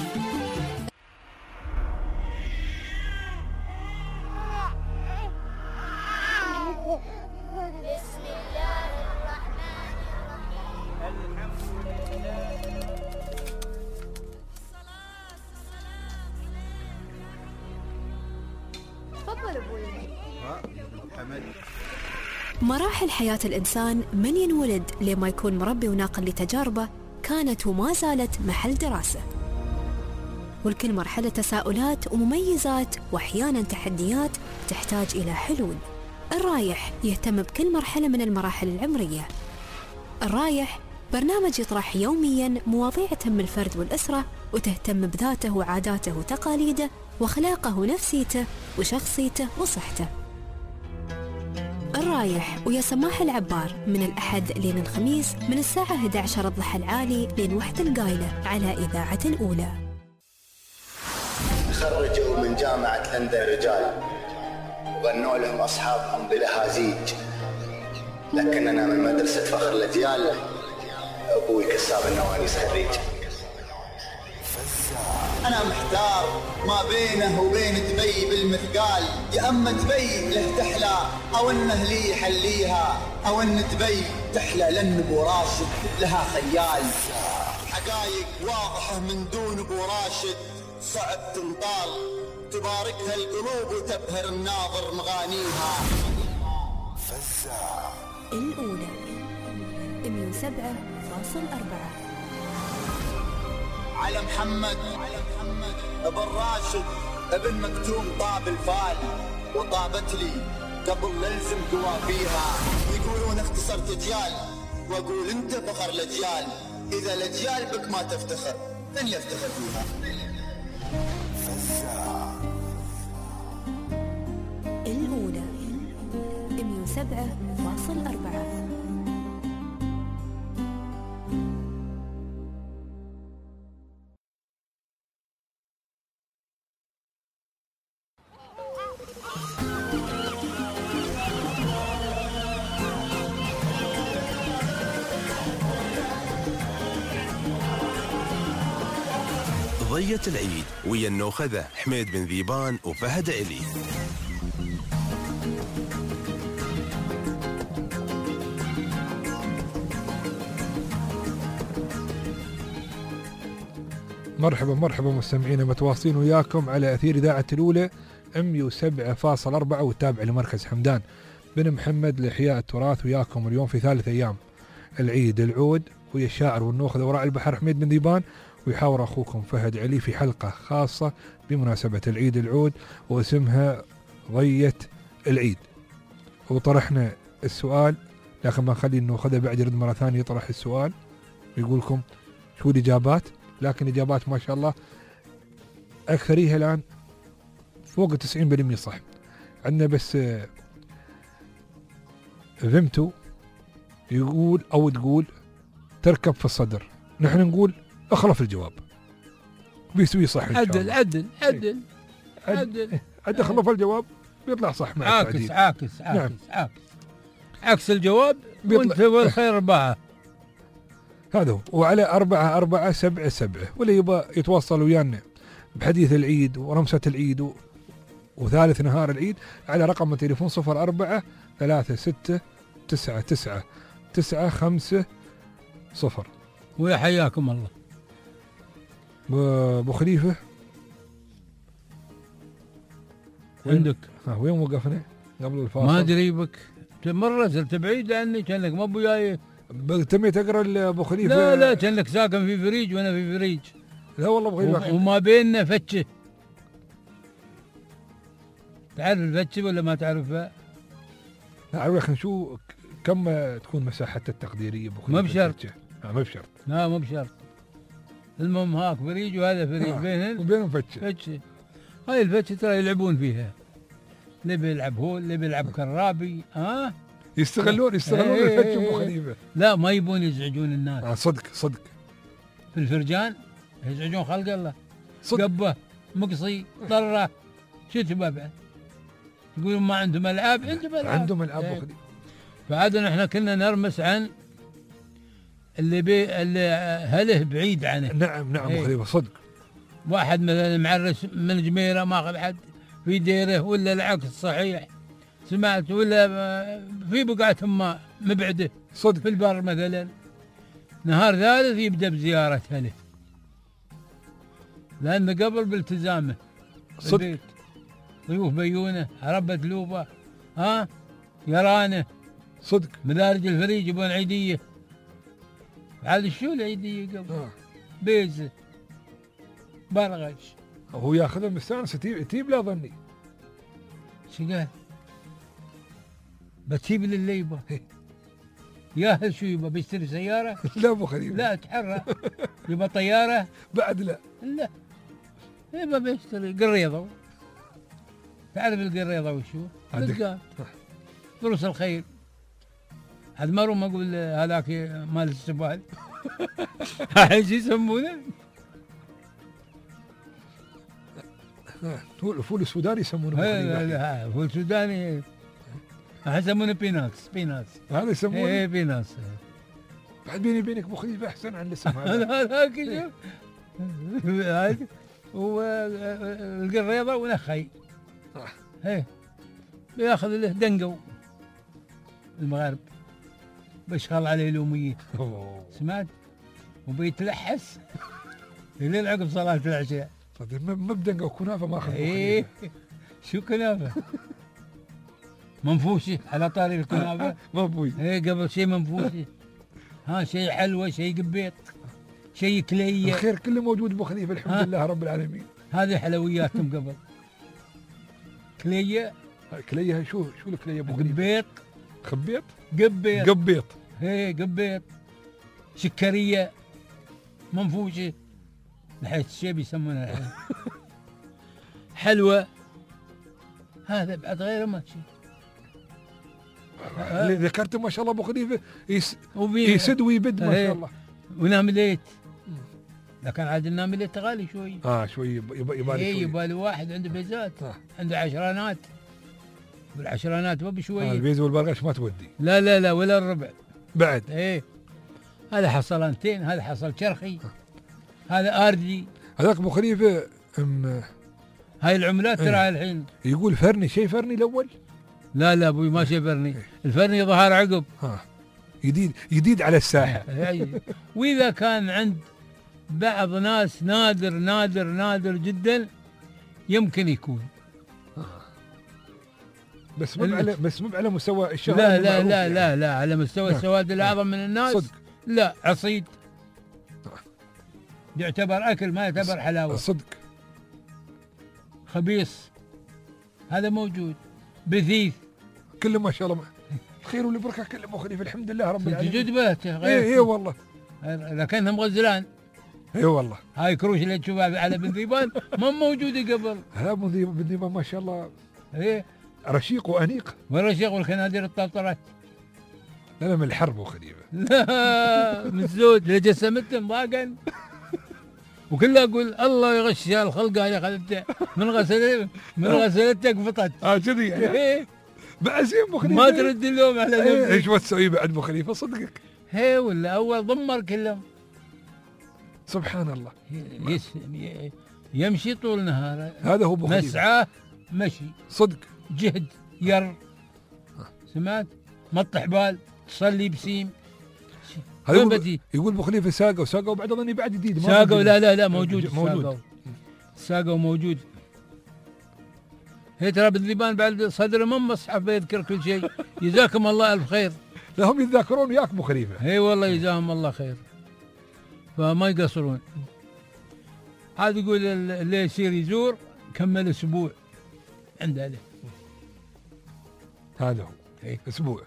مراحل حياة الإنسان من ينولد لما يكون مربي وناقل لتجاربه كانت وما زالت محل دراسة، والكل مرحلة تساؤلات ومميزات وأحيانا تحديات تحتاج إلى حلول. الرايح يهتم بكل مرحلة من المراحل العمرية. الرايح برنامج يطرح يوميا مواضيع تهم الفرد والأسرة وتهتم بذاته وعاداته وتقاليده وأخلاقه ونفسيته وشخصيته وصحته. الرايح ويا سماح العبار من الأحد لين الخميس من الساعة 11 الضحى العالي لين 1 القايلة على إذاعة الأولى. خرجوا من جامعة لندن رجال وغنوا لهم أصحابهم بلهازيج، لكننا من مدرسة فخر الأجيال أبوي كساب النوانيس خريج. أنا محتار ما بينه وبين دبي بالمثقال، يا أما دبي له تحلى أو إنه لي يحليها، أو إن دبي تحلى لأن أبو راشد لها خيال. حقايق واضحة من دون أبو راشد صعب تنطال، تباركها القلوب وتبهر الناظر مغانيها. فزاع الأولى 107.4 على محمد ابن راشد ابن مكتوم طاب الفال، وطابت لي قبل نلزم قوافيها. يقولون اختصرت اجيال واقول انت فخر الاجيال، اذا الاجيال بك ما تفتخر من يفتخر فيها. فزاع الأولى 107.4 ضية العيد ويا النوخذة حميد بن ذيبان وفهد علي. مرحبا مرحبا مستمعينا، متواصلين وياكم على أثير إذاعة الأولى 107.4 والتابع لمركز حمدان بن محمد لإحياء التراث. وياكم اليوم في ثالث أيام العيد العود ويا الشاعر والنوخذة وراء البحر حميد بن ذيبان، ويحاور أخوكم فهد علي في حلقة خاصة بمناسبة العيد العود واسمها ضية العيد. وطرحنا السؤال لكن ما نخلي النوخذة بعد يرد مرة ثانية يطرح السؤال ويقول لكم شو الإجابات، لكن إجابات ما شاء الله أكثريها الآن فوق 90% صح. عندنا بس ذمتو يقول أو تقول تركب في الصدر، نحن نقول اخلف الجواب بيسوي صح إن شاء الله. عدل عدل عدل عدل خلف الجواب بيطلع صح مع التعديل. عاكس عكس الجواب وانت والخير 4. هذا هو. وعلى 4477 واللي يبغى يتواصل ويانا بحديث العيد ورمسة العيد وثالث نهار العيد على رقم التليفون 04 36 99 950. ويا حياكم الله. ابو خليفه عندك وين وقفنا قبل الفاصل؟ ما ادري بك مرة صرت بعيد عني كانك ما ابو جاي. تميت اقرا ابو خليفه. لا كانك ساكن في فريج وانا في فريج. لا والله ابو خليفه وما بيننا فتشه. تعرف الفتشه ولا ما تعرفها؟ لا اعرف شو كم تكون مساحتها التقديريه ابو خليفه؟ ما بشرط. ما بشرط. لا ما بشرط. المهم هاك فريج وهذا فريج بينهم وبينهم فتشه. هاي الفتشه ترى يلعبون فيها، اللي بيلعب هو اللي بيلعب كرابي. يستغلون الفتشه ابو خليفه. لا ما يبون يزعجون الناس. صدق في الفرجان يزعجون خلق الله. قبه مقصي ضره شو تبى بعد؟ يقولون ما عندهم العاب، عندهم العاب أبو خليفة. فعادنا احنا كنا نرمس عن اللي هله بعيد عنه. نعم أبو خليفة صدق. واحد مثلا معرس من جميره ماخذ حد في ديره ولا العكس صحيح، سمعت ولا في بقعة ماء مبعده صدق في البر مثلا، نهار ثالث يبدا بزياره هله، لان قبل بالتزامه صدق. ضيوف بيونه، عربة لوبه، يرانه صدق، مدارج الفريج يبون عيديه. عاد شو العيديه قبل؟ بيزه برغش هو ياخذها مستانس تيب لا ظني. شو قال؟ بتجيب للي يبغى. ياهل شو يبغى؟ بيشتري سيارة؟ لا أبو خليفة لا تحرى. يبغى طيارة؟ بعد لا يبغى بيشتري قريضة. تعرف القريضة وشو؟ دقات دروس الخيل. هذا مرة ما أقول هذاك مال السبال. ايش يسمونه؟ الفول السوداني يسمونه. لا فول سوداني يسمونه بيناتس. هذا يسمونه بيناتس. بعد بيني وبينك ابو خليفه احسن عن الاسم هذا كذا. والقريضه ونخي. بياخذ له دنقو المغرب بيشغل عليه لوميه. سمعت؟ وبيتلحس لين عقب صلاه العشاء. ما بدنقو كنافه ما اخذ. شو كنافه؟ منفوشه على طاري الكنافه. منفوشه. قبل شيء منفوشه. شيء حلوه، شيء قبيط، شيء كليه. الخير كله موجود ابو خليفه الحمد لله رب العالمين. هذه حلوياتهم قبل. كليه شو الكليه ابو خليفه؟ قبيط. قبيط. قبيط. سكريه منفوشه. بحيث الشيء بيسمونه الحين. حلوه. هذا بعد غيره ما شيء. اللي ذكرته ما شاء الله ابو خليفه يسد ويبد ما شاء الله. ونامليت. لكن عاد النامليت غالي شوي. شوي يبالي شوي. يبالي واحد عنده بيزات. عنده عشرانات. بالعشرانات ما بشويه. البيز والبرغش ما تودي. لا ولا الربع. بعد. هذا حصلانتين، هذا حصل شرخي. هذا اردي. هذاك ابو خليفه هاي العملات ترى الحين يقول فرني. شيء فرني الاول؟ لا ابوي ما شيء فرني. الفرني ظهر عقب. جديد على الساحه. واذا كان عند بعض ناس نادر جدا يمكن يكون. بس مو على مستوى الشهر. لا على مستوى السواد الاعظم من الناس. صدق. لا عصيد يعتبر اكل ما يعتبر حلاوه. صدق. خبيص هذا موجود. بثيث كله ما شاء الله الخير والبركه كله ابو خليفه الحمد لله رب العالمين. جد بهته اي والله. لكنهم غزلان. اي والله. هاي كروش اللي تشوفها على بن ذيبان ما موجوده قبل. لا بن ذيبان ما شاء الله. رشيق وانيق. والرشيق والخنادير الطرطرات. لا من الحرب ابو خليفه. لا من الزود لجسمتهم ضاقا. وكله اقول الله يغشها الخلق هذه اخذتها من غسلتك قفطت. كذي يعني. بعزيم ابو خليفه ما ترد اللوم على ذنبك. ايش تسوي بعد ابو خليفه صدقك. ولا اول ضمر كلهم. سبحان الله. يمشي طول نهاره. هذا هو ابو خليفه. مسعاه مشي. صدق. جهد سمعت؟ مطح بال تصلي بسيم. يقول ابو خليفه ساقوا وبعد ظني بعد جديد. ساقوا لا موجود. ساقوا موجود. ترى بالذيبان بعد صدره من مصحف يذكر كل شيء. جزاكم الله الف خير. لا هم يتذاكرون وياك ابو خليفه. والله جزاهم الله خير. فما يقصرون. هذا يقول اللي يصير يزور كمل اسبوع عند اهله. هذا هو. اسبوع.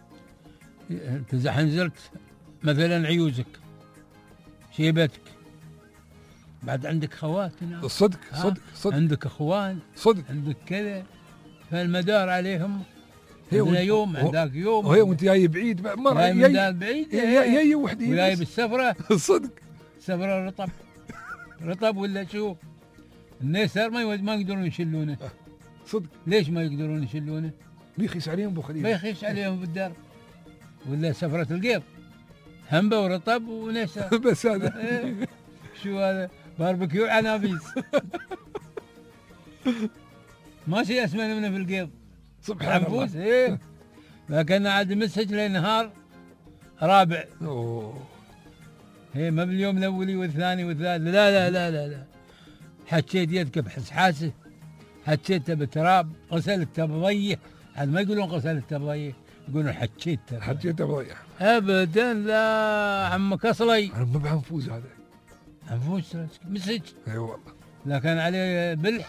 نزلت مثلا عيوزك شيبتك بعد عندك خوات هناك. صدق. عندك اخوان. صدق. عندك كذا فالمدار عليهم. عندنا يوم عندك يوم. وانت جاي بعيد مره جاي بعيد جاي وحدي وجاي بالسفره. صدق. سفرة رطب ولا شو؟ النيسر ما يقدرون يشلونه. صدق. ليش ما يقدرون يشلونه؟ بيخيس عليهم ابو خليفه. بيخيس عليهم بالدرب. ولا سفرة القيض همبة ورطب ونيسر. بس هذا شو هذا؟ باربكيو عنابيس. ما شيء اسمه منه في القيض. سبحان الله. إيه. لكن عاد مسج لنهار رابع. اوه. هي ما باليوم الاولي والثاني والثالث. لا لا لا لا لا. حشيت يدك بحسحاسه، حشيته بتراب، غسلته بضيه. عاد ما يقولون غسلته بضيه، يقولون حشيته بضيه. ابدا لا عمك اصلي. انا ما بعنفوز هذا. عنفوز مسج. اي والله. لكن عليه بلح.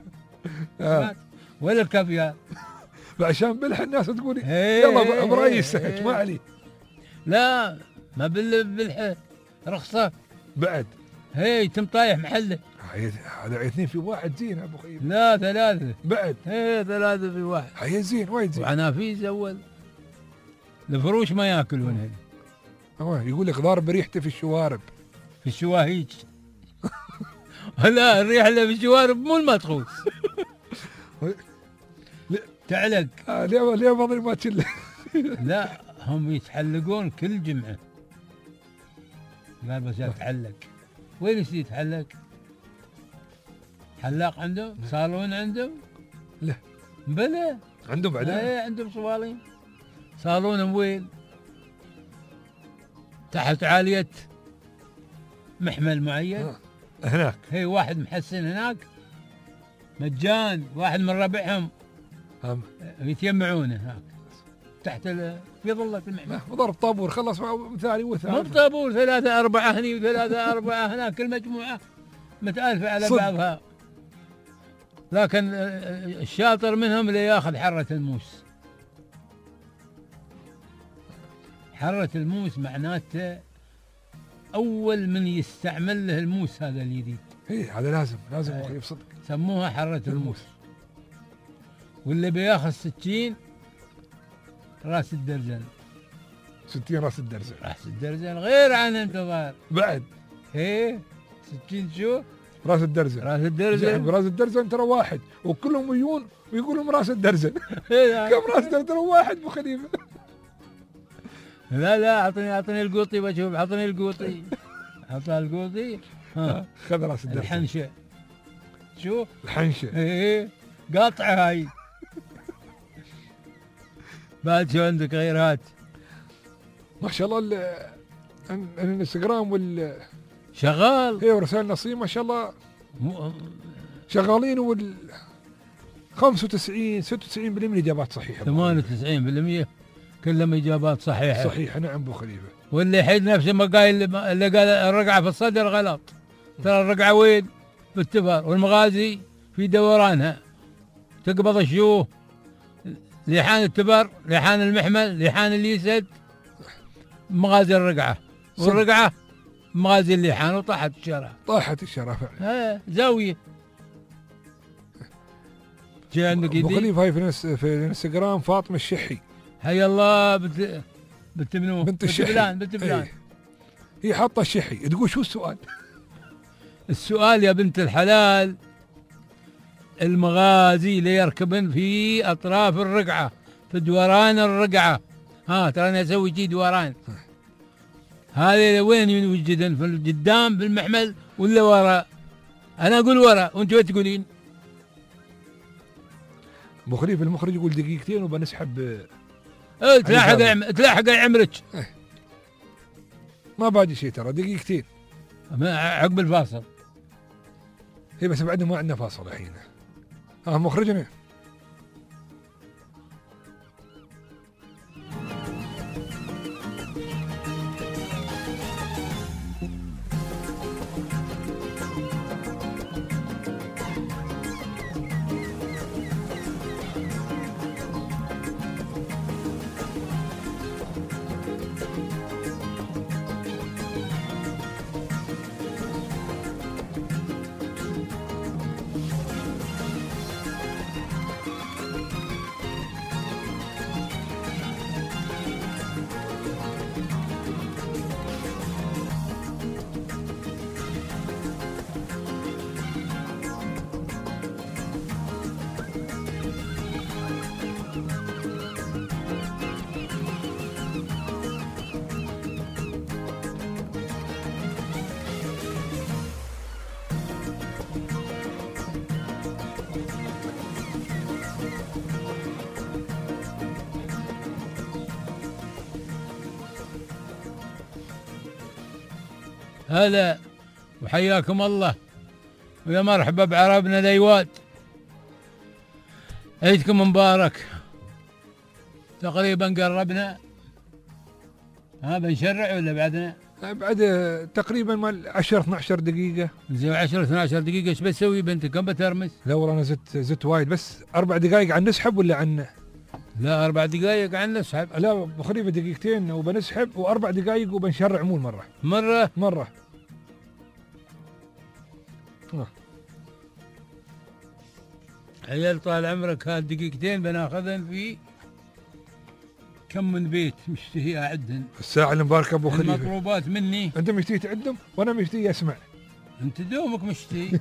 ولا الكافيار. عشان بلح الناس تقول يلا ابو رئيس ما عليه. لا ما بالبلح رخصه بعد. هي تم طايح محله. هذا اثنين في واحد زين ابو خير. لا ثلاثه بعد. هي ثلاثه في واحد. هي زين وايد زين. وعنافيز اول. الفروش ما ياكلونها. يقول لك ضارب ريحته في الشوارب. في الشواهيج. لا الريحه اللي في الشوارب مو المدخوس. تعلق. ليه ما ظل ما تشله. لا هم يتحلقون كل جمعه. قال بس يتحلق. وين يتحلق؟ حلاق عندهم؟ صالون عندهم؟ لا. بلى. عندهم بعدين؟ ايه عندهم صوالين. صالونهم وين؟ تحت عالية محمل معين. هناك. هي واحد محسن هناك مجان، واحد من ربعهم يتجمعون هناك تحت في ظلة المحمل. وضرب طابور خلص ثاني وثالث. مو طابور، 3 4 هني و3 4 هناك، كل مجموعة متألفة على بعضها. لكن الشاطر منهم اللي ياخذ حرة الموس. حرة الموس معناته أول من يستعمل له الموس هذا الجديد. إيه هذا لازم مخيف صدق. سموها حرة الموس. واللي بياخذ 60 راس الدرجن. 60 راس الدرجن. راس الدرجن غير عن انتظار. بعد. ايه 60 شو؟ راس الدرجن. راس الدرجن. راس الدرجن ترى واحد وكلهم يجون ويقولون راس الدرجن. كم راس درجن واحد ابو خليفه. لا اعطني القوطي بشوف. اعطني القوطي. اعطاه القوطي. ها خذ راس الدرجن. الحنشه. شو؟ الحنشه. ايه قاطعه هاي. بعد شو عندك غيرات؟ ما شاء الله الانستغرام شغال. ايه ورسائل نصيب ما شاء الله شغالين 95 96% اجابات صحيحه. 98% كلهم اجابات صحيحه. صحيحه نعم ابو خليفه. واللي يحيد نفسه ما قايل اللي قال الرقعه في الصدر غلط. ترى الرقعه وين؟ بالتبر، والمغازي في دورانها تقبض الشيوخ. لحان التبر، لحان المحمل، لحان اليسد، مغازي الرقعه، والرقعه مغازي اللحان، وطاحت الشارع. طاحت الشارع فعلا. زاويه. جاي عندك ابو خليفه هاي في الانستغرام فاطمه الشحي. حي الله بنت منو؟ بنت الشحي. بنت فلان. هي حاطه الشحي. تقول شو السؤال؟ السؤال يا بنت الحلال، المغازي اللي يركبن في اطراف الرقعه، في دوران الرقعه. ترى انا اسوي جي دوران. هذه وين يوجدن؟ في القدام في المحمل ولا وراء؟ انا اقول وراء، وانتوا تقولين؟ ابو خليفه المخرج يقول دقيقتين وبنسحب. تلاحق عمرك. ما باقي شيء ترى، دقيقتين عقب الفاصل. هي بس بعدنا ما عندنا فاصل الحين. مخرجنا هلا وحياكم الله ويا مرحبا بعربنا الأيواد. عيدكم مبارك. تقريبا قربنا. بنشرع ولا بعدنا؟ بعد تقريبا مال 10 12 دقيقة. زين 10 12 دقيقة ايش بتسوي بنتك؟ كم بترمس؟ لا والله انا زدت وايد، بس 4 دقائق عن نسحب ولا عن؟ لا 4 دقائق عن نسحب. لا ابو خليفة دقيقتين وبنسحب و4 دقائق وبنشرع مول مرة. عيال طال عمرك هالدقيقتين بناخذن في كم من بيت مشتهي اعدهن. الساعة المباركة ابو خليفة. المطلوبات مني. انت مشتهي تعدهم وانا مشتهي اسمع. انت دومك مشتهي.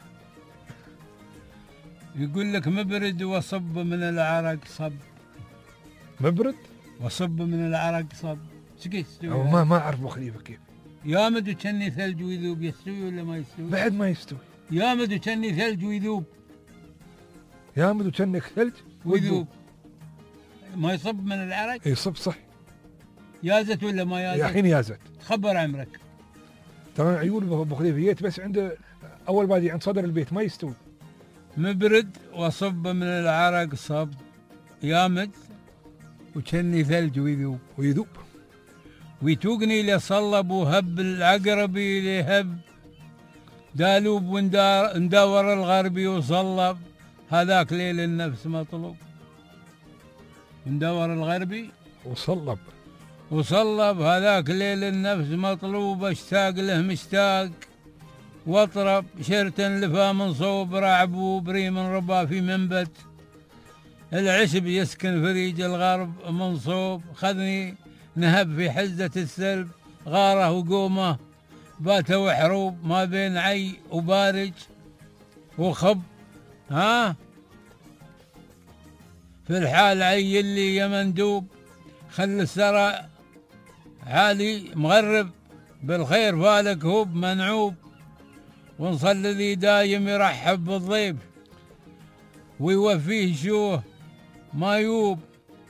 يقول لك مبرد وصب من العرق صب. مبرد وصب من العرق صب. سكت او ما اعرف ابو خليفة كيف. يامد وكني ثلج ويذوب. يستوي ولا ما يستوي؟ بعد ما يستوي. يامد وكني ثلج ويذوب. يامد وكنك ثلج ويذوب. ما يصب من العرق؟ يصب صح. يازت ولا ما يازت؟ يا حين يازت. خبر عمرك. ترى عيون ابو خليفة جيت بس عنده اول بادي عند صدر البيت ما يستوي. مبرد وصب من العرق صب. يامد وكني ثلج ويذوب. ويتوقني لصلب وهب العقربي لهب. دالوب وندور الغربي وصلب. هذاك ليل النفس مطلوب. ندور الغربي وصلب هذاك ليل النفس مطلوب. اشتاق له مشتاق واطرب شرتا لفا من صوب رعب وبري من ربا في منبت. العشب يسكن فريج الغرب من صوب. خذني نهب في حزة السلب غاره وقومه باته وحروب ما بين عي وبارج وخب. في الحال عي اللي يا مندوب. خل السرى عالي مغرب بالخير فالك هوب منعوب. ونصلي ذي دايم يرحب بالضيف ويوفيه شوه ما يوب.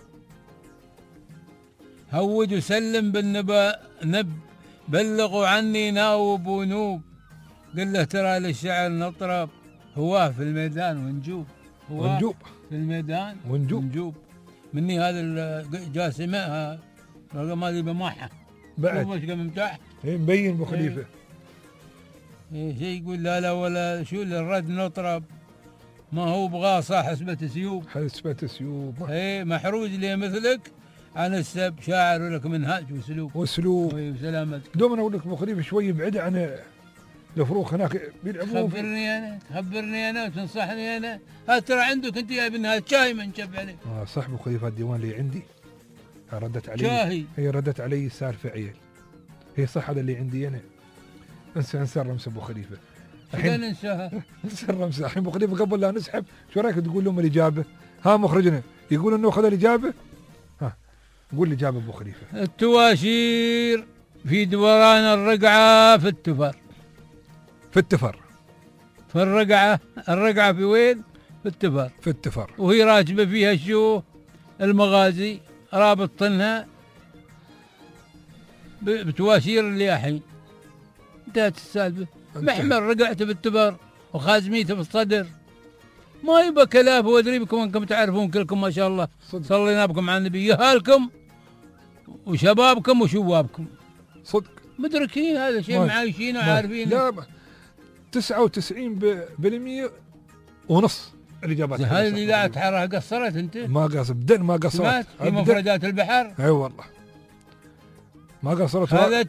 هود وسلم بالنبا نب بلغوا عني ناوب ونوب. قل له ترى للشعر نطرب هواه في الميدان ونجوب. ونجوب في الميدان ونجوب مني هذا الجاسمة رقم هذه بماحة بعد وش من تحت مبين ابو خليفة. شيء يقول لا ولا شو للرد نطرب ما هو بغاصة حسبة سيوب. محروج لي مثلك عن السب شاعر لك منهاج وسلوب. وسلامتك. دوم انا اقول لك ابو خليفة شوي بعيد عن الفروخ هناك بيلعبون. خبرني انا وتنصحني انا. ها ترى عندك انت يا ابن هذا شاي منشب عليه. صح ابو خليفة الديوان اللي عندي ردت علي شاهي. هي ردت علي السالفة عيال. هي صح هذا اللي عندي انا. انسى رمس ابو خليفة. الحين ننساها. انسى الرمس. الحين ابو خليفة قبل لا نسحب شو رايك تقول لهم الاجابة؟ مخرجنا يقول انه اخذ الاجابة. قول الاجابة ابو خليفة. التواشير في دوران الرقعة في التفر. في الرقعة في وين؟ في التفر. وهي راكبة فيها شو؟ المغازي رابط طنها بتواشير الياحين. انتهت السالفة. محمل رقعته بالتبر وخازميته بالصدر. ما يبقى كلاف وادري بكم انكم تعرفون كلكم ما شاء الله. صلينا بكم على النبي يهالكم وشبابكم وشوابكم. صدق مدركين هذا الشيء معايشين وعارفين. لا 99% ونص الاجابات. هذه اللي لا تحرها قصرت انت؟ ما قصرت. في مفردات البحر. اي والله ما قصرت. هذا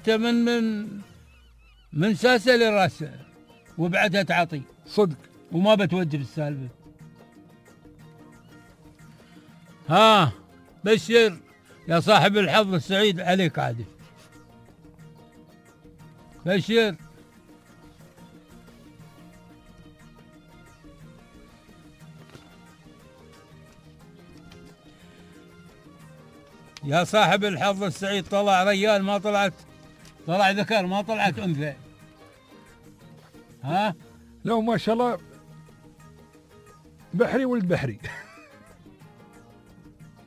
من ساسه لراسه وبعدها تعطي صدق وما بتوجب السالفه. بشر يا صاحب الحظ السعيد عليك عادل. بشر يا صاحب الحظ السعيد. طلع ريال ما طلع ذكر ما طلعت انثى. لو ما شاء الله بحري ولد بحري.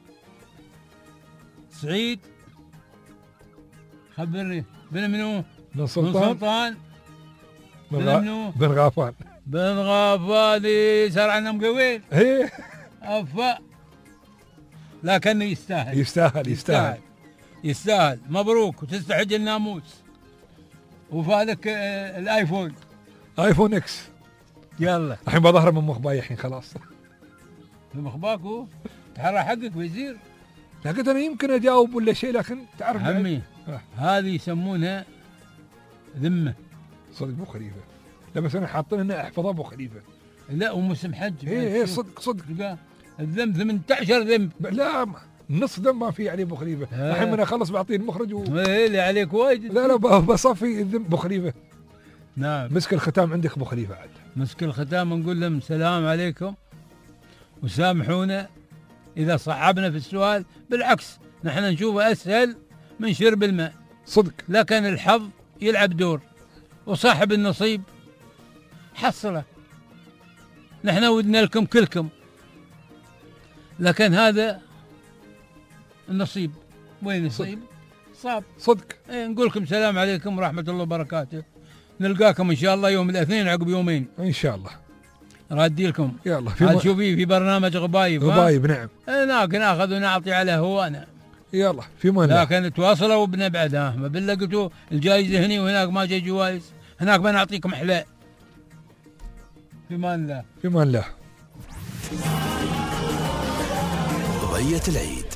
سعيد خبرني بن منو؟ بن سلطان بن غافان. بن غافان صار عندنا مقوين. ايه افا لكنه يستاهل. مبروك وتستحج الناموس. وفالك الايفون اكس. يلا الحين بظهر من مخباي الحين خلاص. من مخباك هو تحرى حقك ويصير. لكن انا يمكن اجاوب ولا شيء، لكن تعرف عمي هذه يسمونها ذمه. صدق ابو خليفه. لا بس انا حاطين لنا احفظها ابو خليفه. لا ومسم حج. ايه صدق الذنب 18 ذنب. لا نص ذنب ما في عليه ابو خليفه. الحين من اخلص بعطيه المخرج ايه اللي عليك واجد. لا بصفي الذنب ابو خليفه. نعم. مسك الختام عندك ابو خليفه عاد. مسك الختام نقول لهم السلام عليكم وسامحونا اذا صعبنا في السؤال، بالعكس نحن نشوفه اسهل من شرب الماء. صدق. لكن الحظ يلعب دور وصاحب النصيب حصله. نحن ودنا لكم كلكم، لكن هذا النصيب وين نصيب؟ صعب. صدق. ايه نقول لكم سلام عليكم ورحمة الله وبركاته. نلقاكم ان شاء الله يوم الاثنين عقب يومين ان شاء الله. رادي لكم. يلا شوفي في برنامج غبايب. نعم. هناك ناخذ ونعطي على هوانا. يلا في مان الله. لكن تواصلوا وبنبعد. ما بالله قلتوا الجائزة هني وهناك ما جاي جوائز. هناك بنعطيكم حلاء. في مان الله. في مان الله. ضية العيد